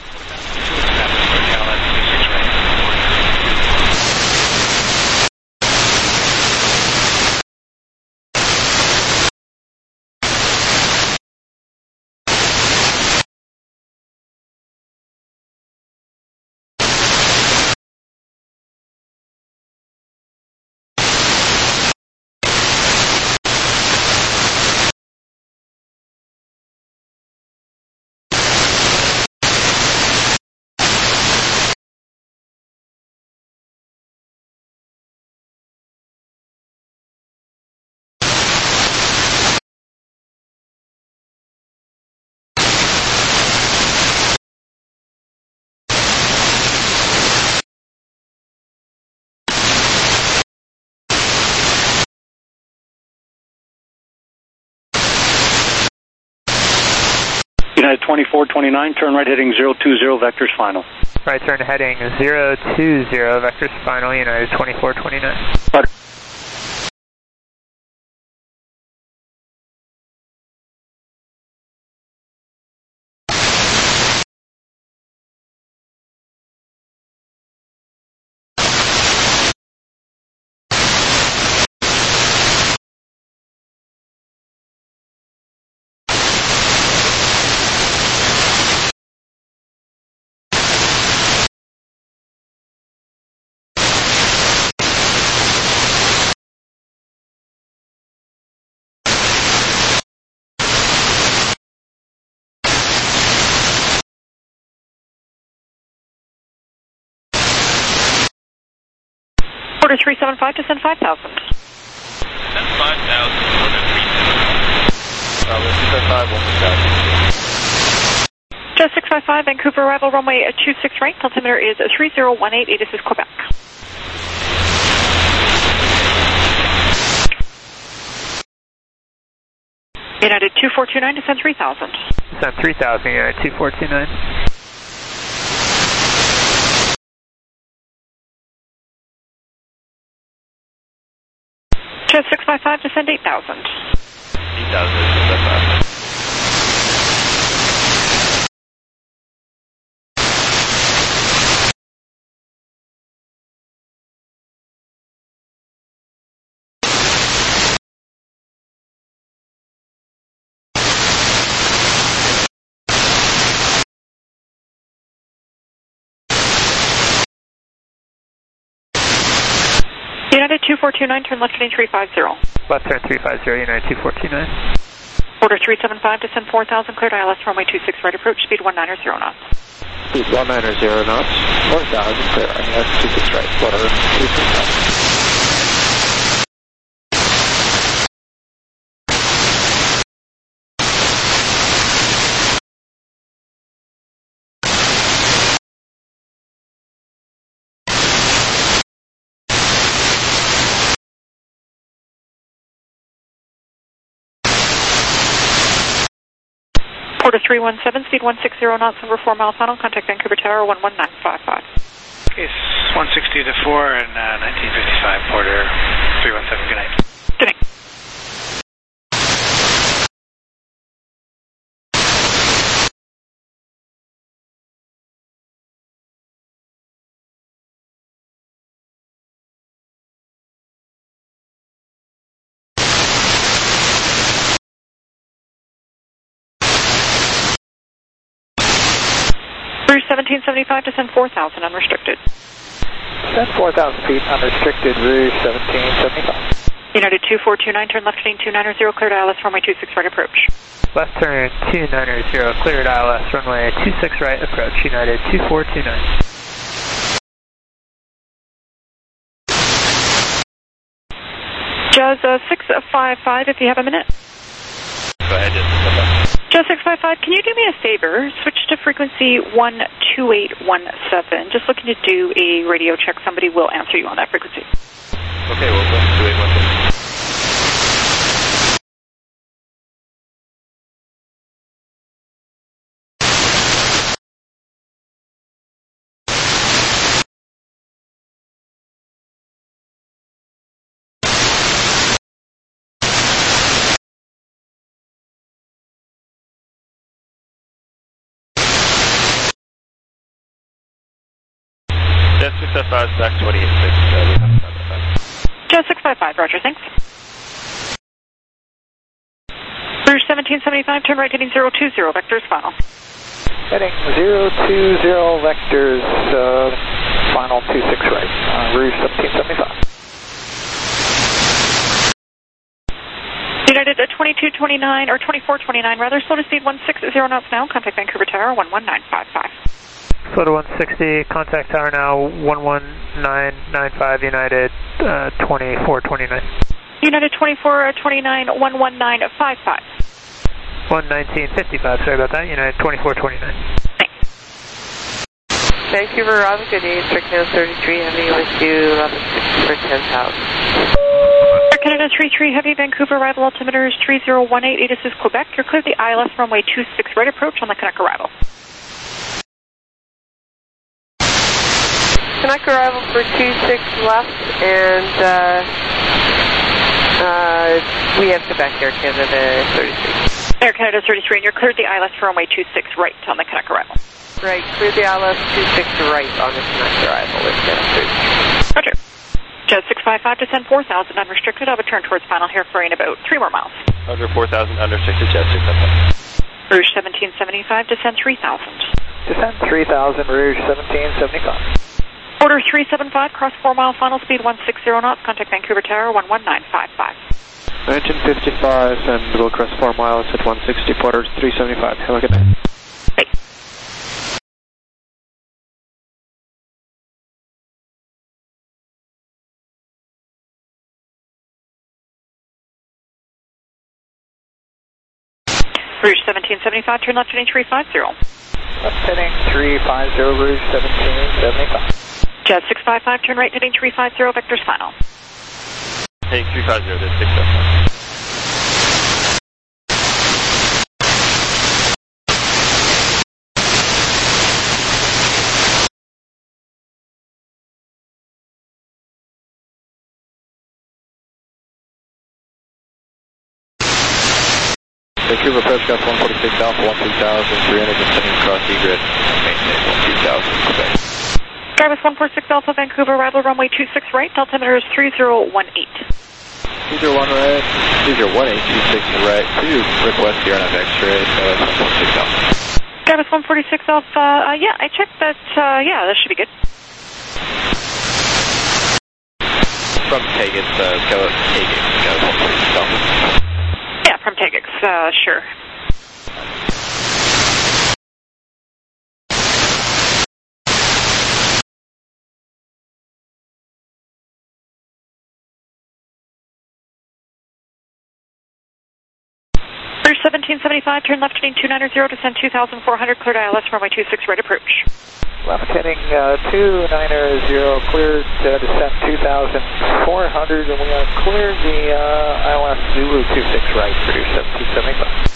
E: United 2429, turn right heading 020, vectors final.
C: Right turn heading 020, vectors final, United 2429.
E: Roger.
D: Order 375, descend 5,000.
M: Descend 5,000, order 375.
D: Just 655, Vancouver arrival, runway 26 right, altimeter is 3018, this is Quebec. United 2429, descend 3,000.
C: Descend 3,000, United 2429.
D: Just 655, descend 8,000.
M: 8,000,
D: United 2429, turn left heading 350.
C: Left turn 350, United 2429.
D: Order 375, descend 4,000, cleared ILS, runway 26 right, approach speed 190 knots.
T: Speed 190 knots, 4,000, clear ILS 26 right, water 265.
D: Order 317, speed 160 knots, over 4 mile final, contact Vancouver Tower 11955.
O: Case 160 to 4 and 1955, Porter 317, good night.
D: Good night. Rouge 1775, descend 4,000, unrestricted.
T: Descend 4,000 feet, unrestricted, Rouge 1775.
D: United 2429, turn left heading 290, cleared ILS, runway 26 right, approach.
C: Left turn 290, cleared ILS, runway 26 right, approach, United 2429.
D: Jazz 655, if you have a minute.
M: Go ahead, just
D: Just 655, can you do me a favor? Switch to frequency 12817. Just looking to do a radio check. Somebody will answer you on that frequency.
M: Okay, well, 12817. Jet 655, back 286.
D: Jet 655, roger, thanks. Rouge 1775, turn right heading 020, vectors final.
T: Heading 020, vectors, final 26 right, Rouge 1775.
D: United 2229, or 2429 rather, slow to speed 160 knots now, contact Vancouver Tower 11955.
C: Slow to 160, contact tower now, 11995, United 2429.
D: United 2429, 11955.
C: 11955, sorry about that, United 2429.
P: Vancouver, Rob, good day, Strickland 33, Heavy with you, 1160 for 10,000.
D: Air Canada 33 Heavy, Vancouver, arrival altimeter is 3018, this is Quebec. You're clear the ILS runway 26 right, approach on the Canuck arrival.
P: Canuck arrival for 26 left, and we have Quebec, Air Canada 33.
D: Air Canada 33, and you're cleared the ILS for runway 26 right on the Canuck arrival.
P: Right, clear the ILS 26 right on the Canuck arrival with Canada 33.
D: Roger. Jet 655, descend 4,000, unrestricted. I'll return towards final here for in about 3 more miles.
M: Under 4,000, unrestricted, Jet 655.
D: Rouge 1775, descend 3,000.
T: Descend 3,000, Rouge 1775.
D: Order 375, cross 4 mile, final speed 160 knots, contact Vancouver Tower 11955.
T: 1955, and we'll cross 4 miles at 160, Porter 375. Have a good night.
D: Rouge 1775, turn left heading 350.
C: Left heading 350, Rouge 1775.
D: Jazz 655, turn right heading 350, vectors final.
M: Heading 350, that's 675.
N: Vancouver Prescott 146 Alpha 13000, 300 descending across egret, maintain 12000, Quebec.
D: Travis 146 Alpha, Vancouver, arrival runway 26 right, altimeter is 3018.
N: 3018 right, 3018, 26 right, please request the RNAV X-ray, 146 Alpha.
D: Travis 146 Alpha, yeah, I checked that, yeah, that should be good.
N: From Tagus, Tagus, 146 Alpha.
D: Yeah, from Tegix, sure. Rouge 1775, turn left heading 290, descend 2,400, cleared ILS, runway 26, right approach.
C: Left heading 290, cleared descent 2,400, and we are cleared the ILS Zulu 26 right, Rouge 1775.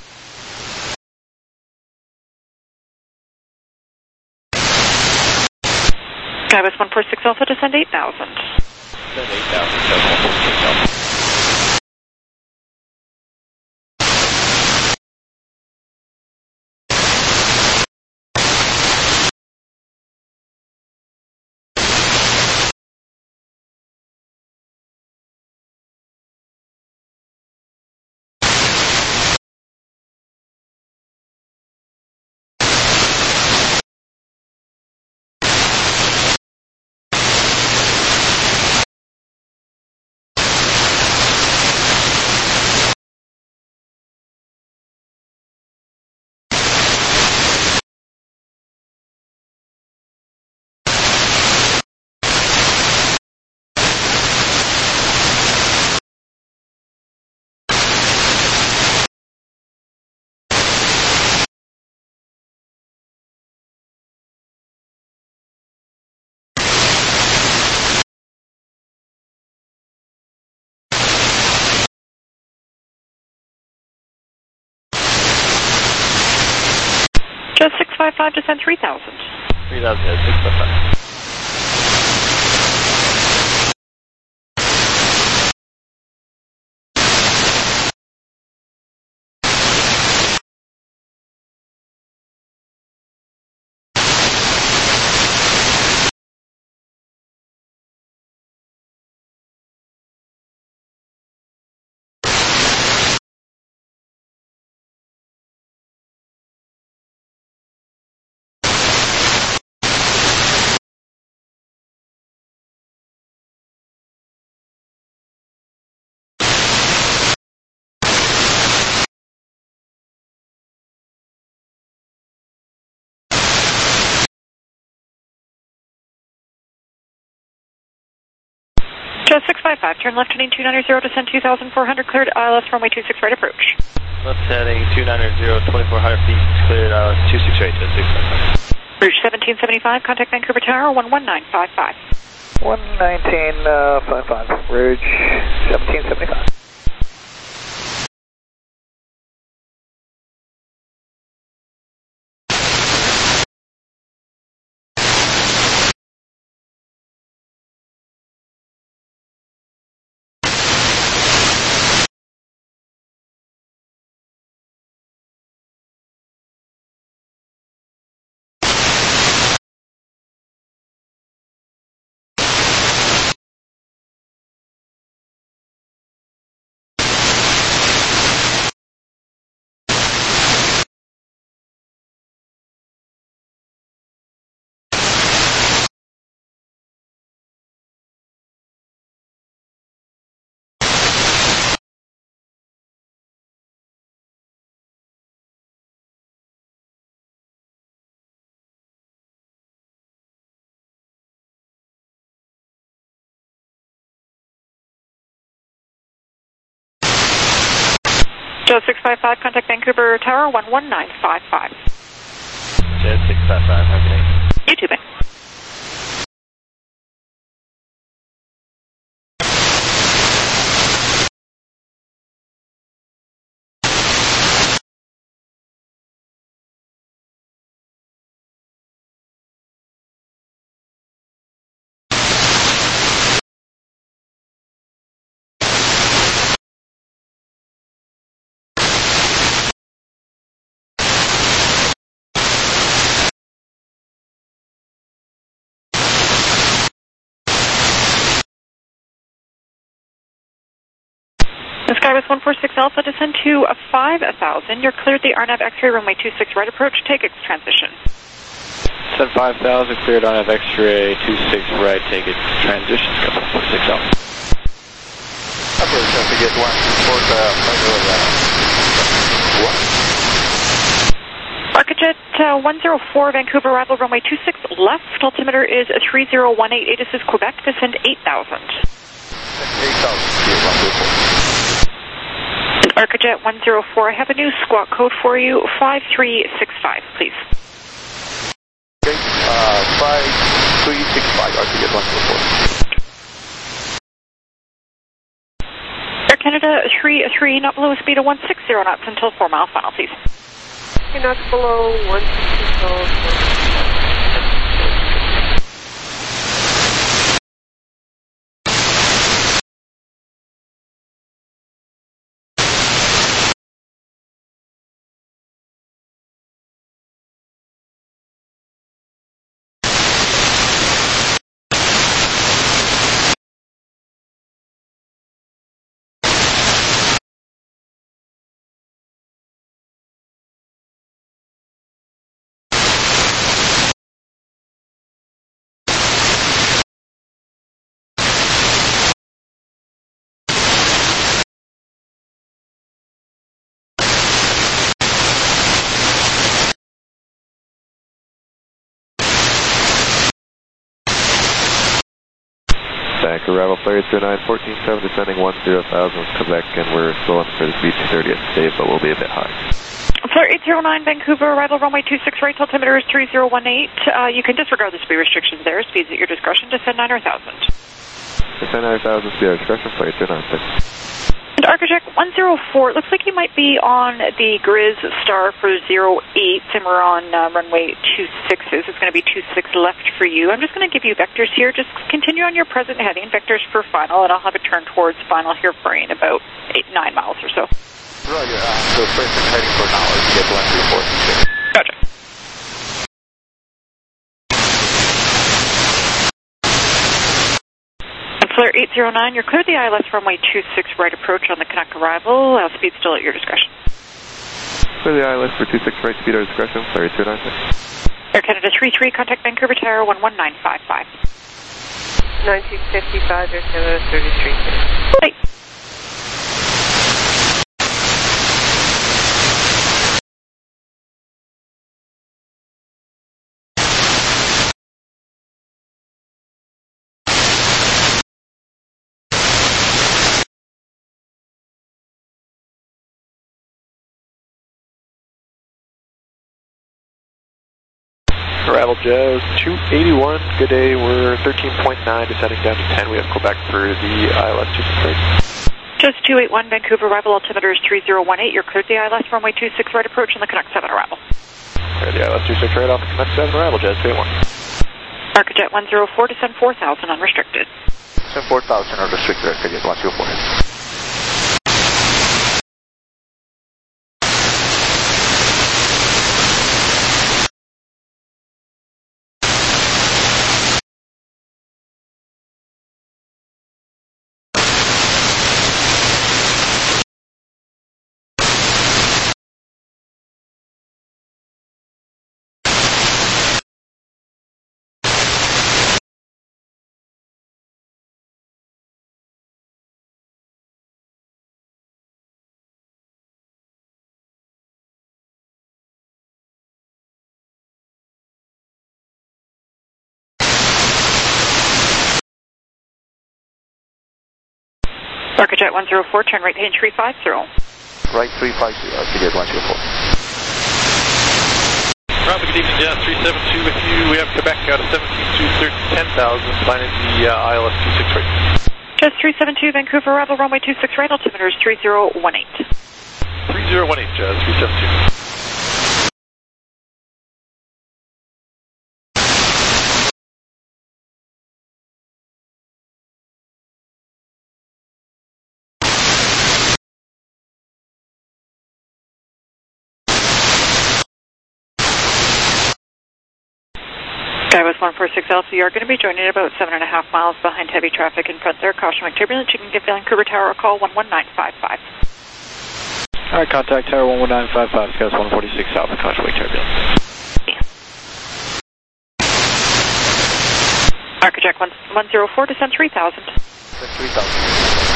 D: Travis 146 Alpha, descend 8,000.
N: Descend 8,000, 146 Alpha.
D: Just 655, descend 3,000.
M: 3,000, 655.
D: Just 655, turn left heading 290, descend 2,400, cleared ILS, runway 26, right approach.
M: Left heading 290, 2,400 feet, cleared ILS 26 right, just 655.
D: Rouge 1775, contact Vancouver Tower, 11955.
C: 11955, Rouge 1775.
D: Joe 655, contact Vancouver Tower 11955.
M: Joe 655, have a good day.
D: You too, Ben. Skywest 146 Alpha, descend to 5,000. You're cleared the RNAV X-ray runway 26 right approach. Take its transition.
M: Descend 5,000, cleared RNAV X-ray 26 right, take its transition. Skywest 146 Alpha.
S: Okay, so to get 1
D: Arcajet 104, Vancouver arrival runway 26 left. Altimeter is 3018. ATIS is Quebec. Descend 8,000.
S: 8,000.
D: Arcajet 104, I have a new squawk code for you, 5365, please.
S: Okay, 5365, Arcajet 104.
D: Air Canada 33, not below a speed of 160 knots until 4 mile final, please.
U: Not below 160 knots.
V: Vancouver arrival, player 29, 14-7, descending 10,000 Quebec, and we're still on for the speed 230 at Dave, but we'll be a bit high.
D: Flare 809, Vancouver arrival, runway 26 right, altimeter is 3018. You can disregard the speed restrictions there, speeds at your discretion, descend 9,000.
V: Descend 9,000, speed at discretion, player 29,
D: And Arcajet 104, it looks like you might be on the Grizz Star for 08s, and we're on runway 26s. It's going to be 26 left for you. I'm just going to give you vectors here. Just continue on your present heading, vectors for final, and I'll have a turn towards final here for you in about 9 miles or so.
S: Roger, so present heading for now is get 134.
D: Gotcha. Flare 809, you're clear the ILS runway 26 right approach on the Canuck arrival. Speed still at your discretion.
V: Clear the ILS for 26 right, speed at your discretion, Flare 809.
D: Air Canada 33, contact Vancouver Tower 11955.
U: 1955, Air Canada 33.
D: Bye.
V: Arrival Joe 281, good day, we're 13.9, descending down to 10, we have Quebec for the ILS 263.
D: Just 281, Vancouver arrival, altimeter is 3018, you're cleared the ILS runway 26 right approach on the Canuck 7 arrival.
V: Clear the ILS 26 right off the Canuck 7 arrival, Joe 281.
D: Arcajet 104, descend 4,000 unrestricted.
S: Descend 4,000 unrestricted, Arcajet 104.
D: Arcajet 104, turn right, heading 350.
R: right 350, Arcadia 104.
V: Robert, good evening, Jazz 372 with you. We have Quebec out of 17-2, 10,000, flying the ILS 26 right.
D: Jazz 372, Vancouver, Rebel, runway 26 right, altimeter is 3018.
V: 3018, Jazz 372.
D: Skywest 146 Alpha, you are going to be joining about 7.5 miles behind heavy traffic in front there. Caution with turbulence. You can give Vancouver Tower a call, 11955.
M: All right, contact Tower 11955, Skywest 146 Alpha, caution with turbulence.
D: Arcajack 104, descend 3000.
R: Descend 3000.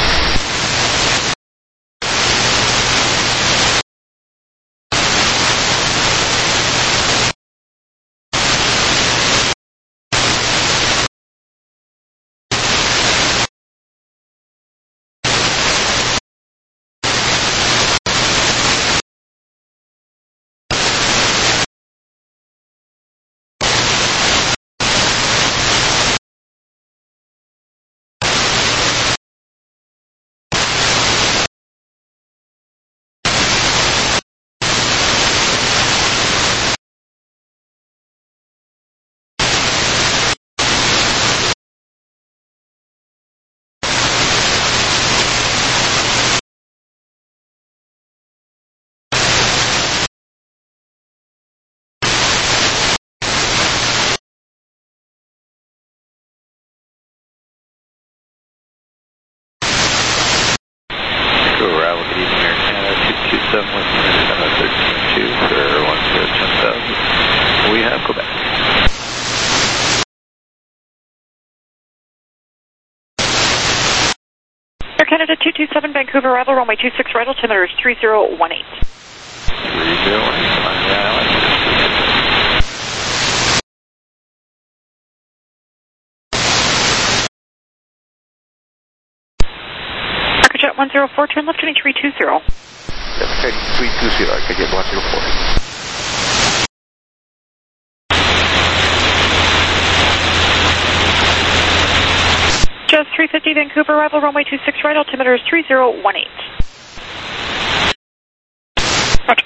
M: We have Quebec.
D: Air Canada 227, Vancouver, Rebel, runway 26 right, altimeter is 3018.
M: 3018, on the island.
D: Arcajet 104, turn left, heading 320.
R: Left heading 320, Arcadia 104.
D: Jazz 350, Vancouver, Rebel, runway 26 right, altimeter is 3018. Roger.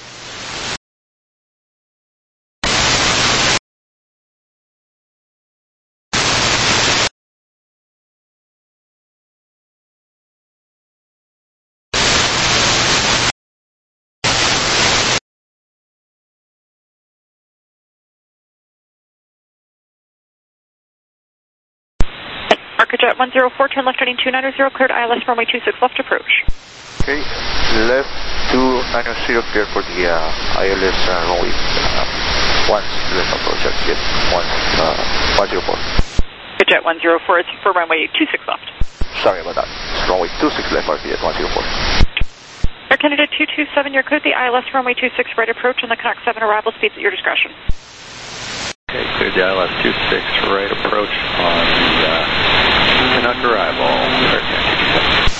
D: Arcajet 104, turn left heading 290, cleared ILS runway 26 left approach.
R: Okay, left 290, clear for the ILS runway 1 left approach at jet 104.
D: Arcajet 104 is for runway 26 left.
R: Sorry about that. It's runway 26 left, Arcadia 104.
D: Air Canada 227, you're cleared the ILS runway 26 right approach and the Canuck 7 arrival speeds at your discretion.
M: Okay, cleared the ILS 26 right approach on the Canuck arrival.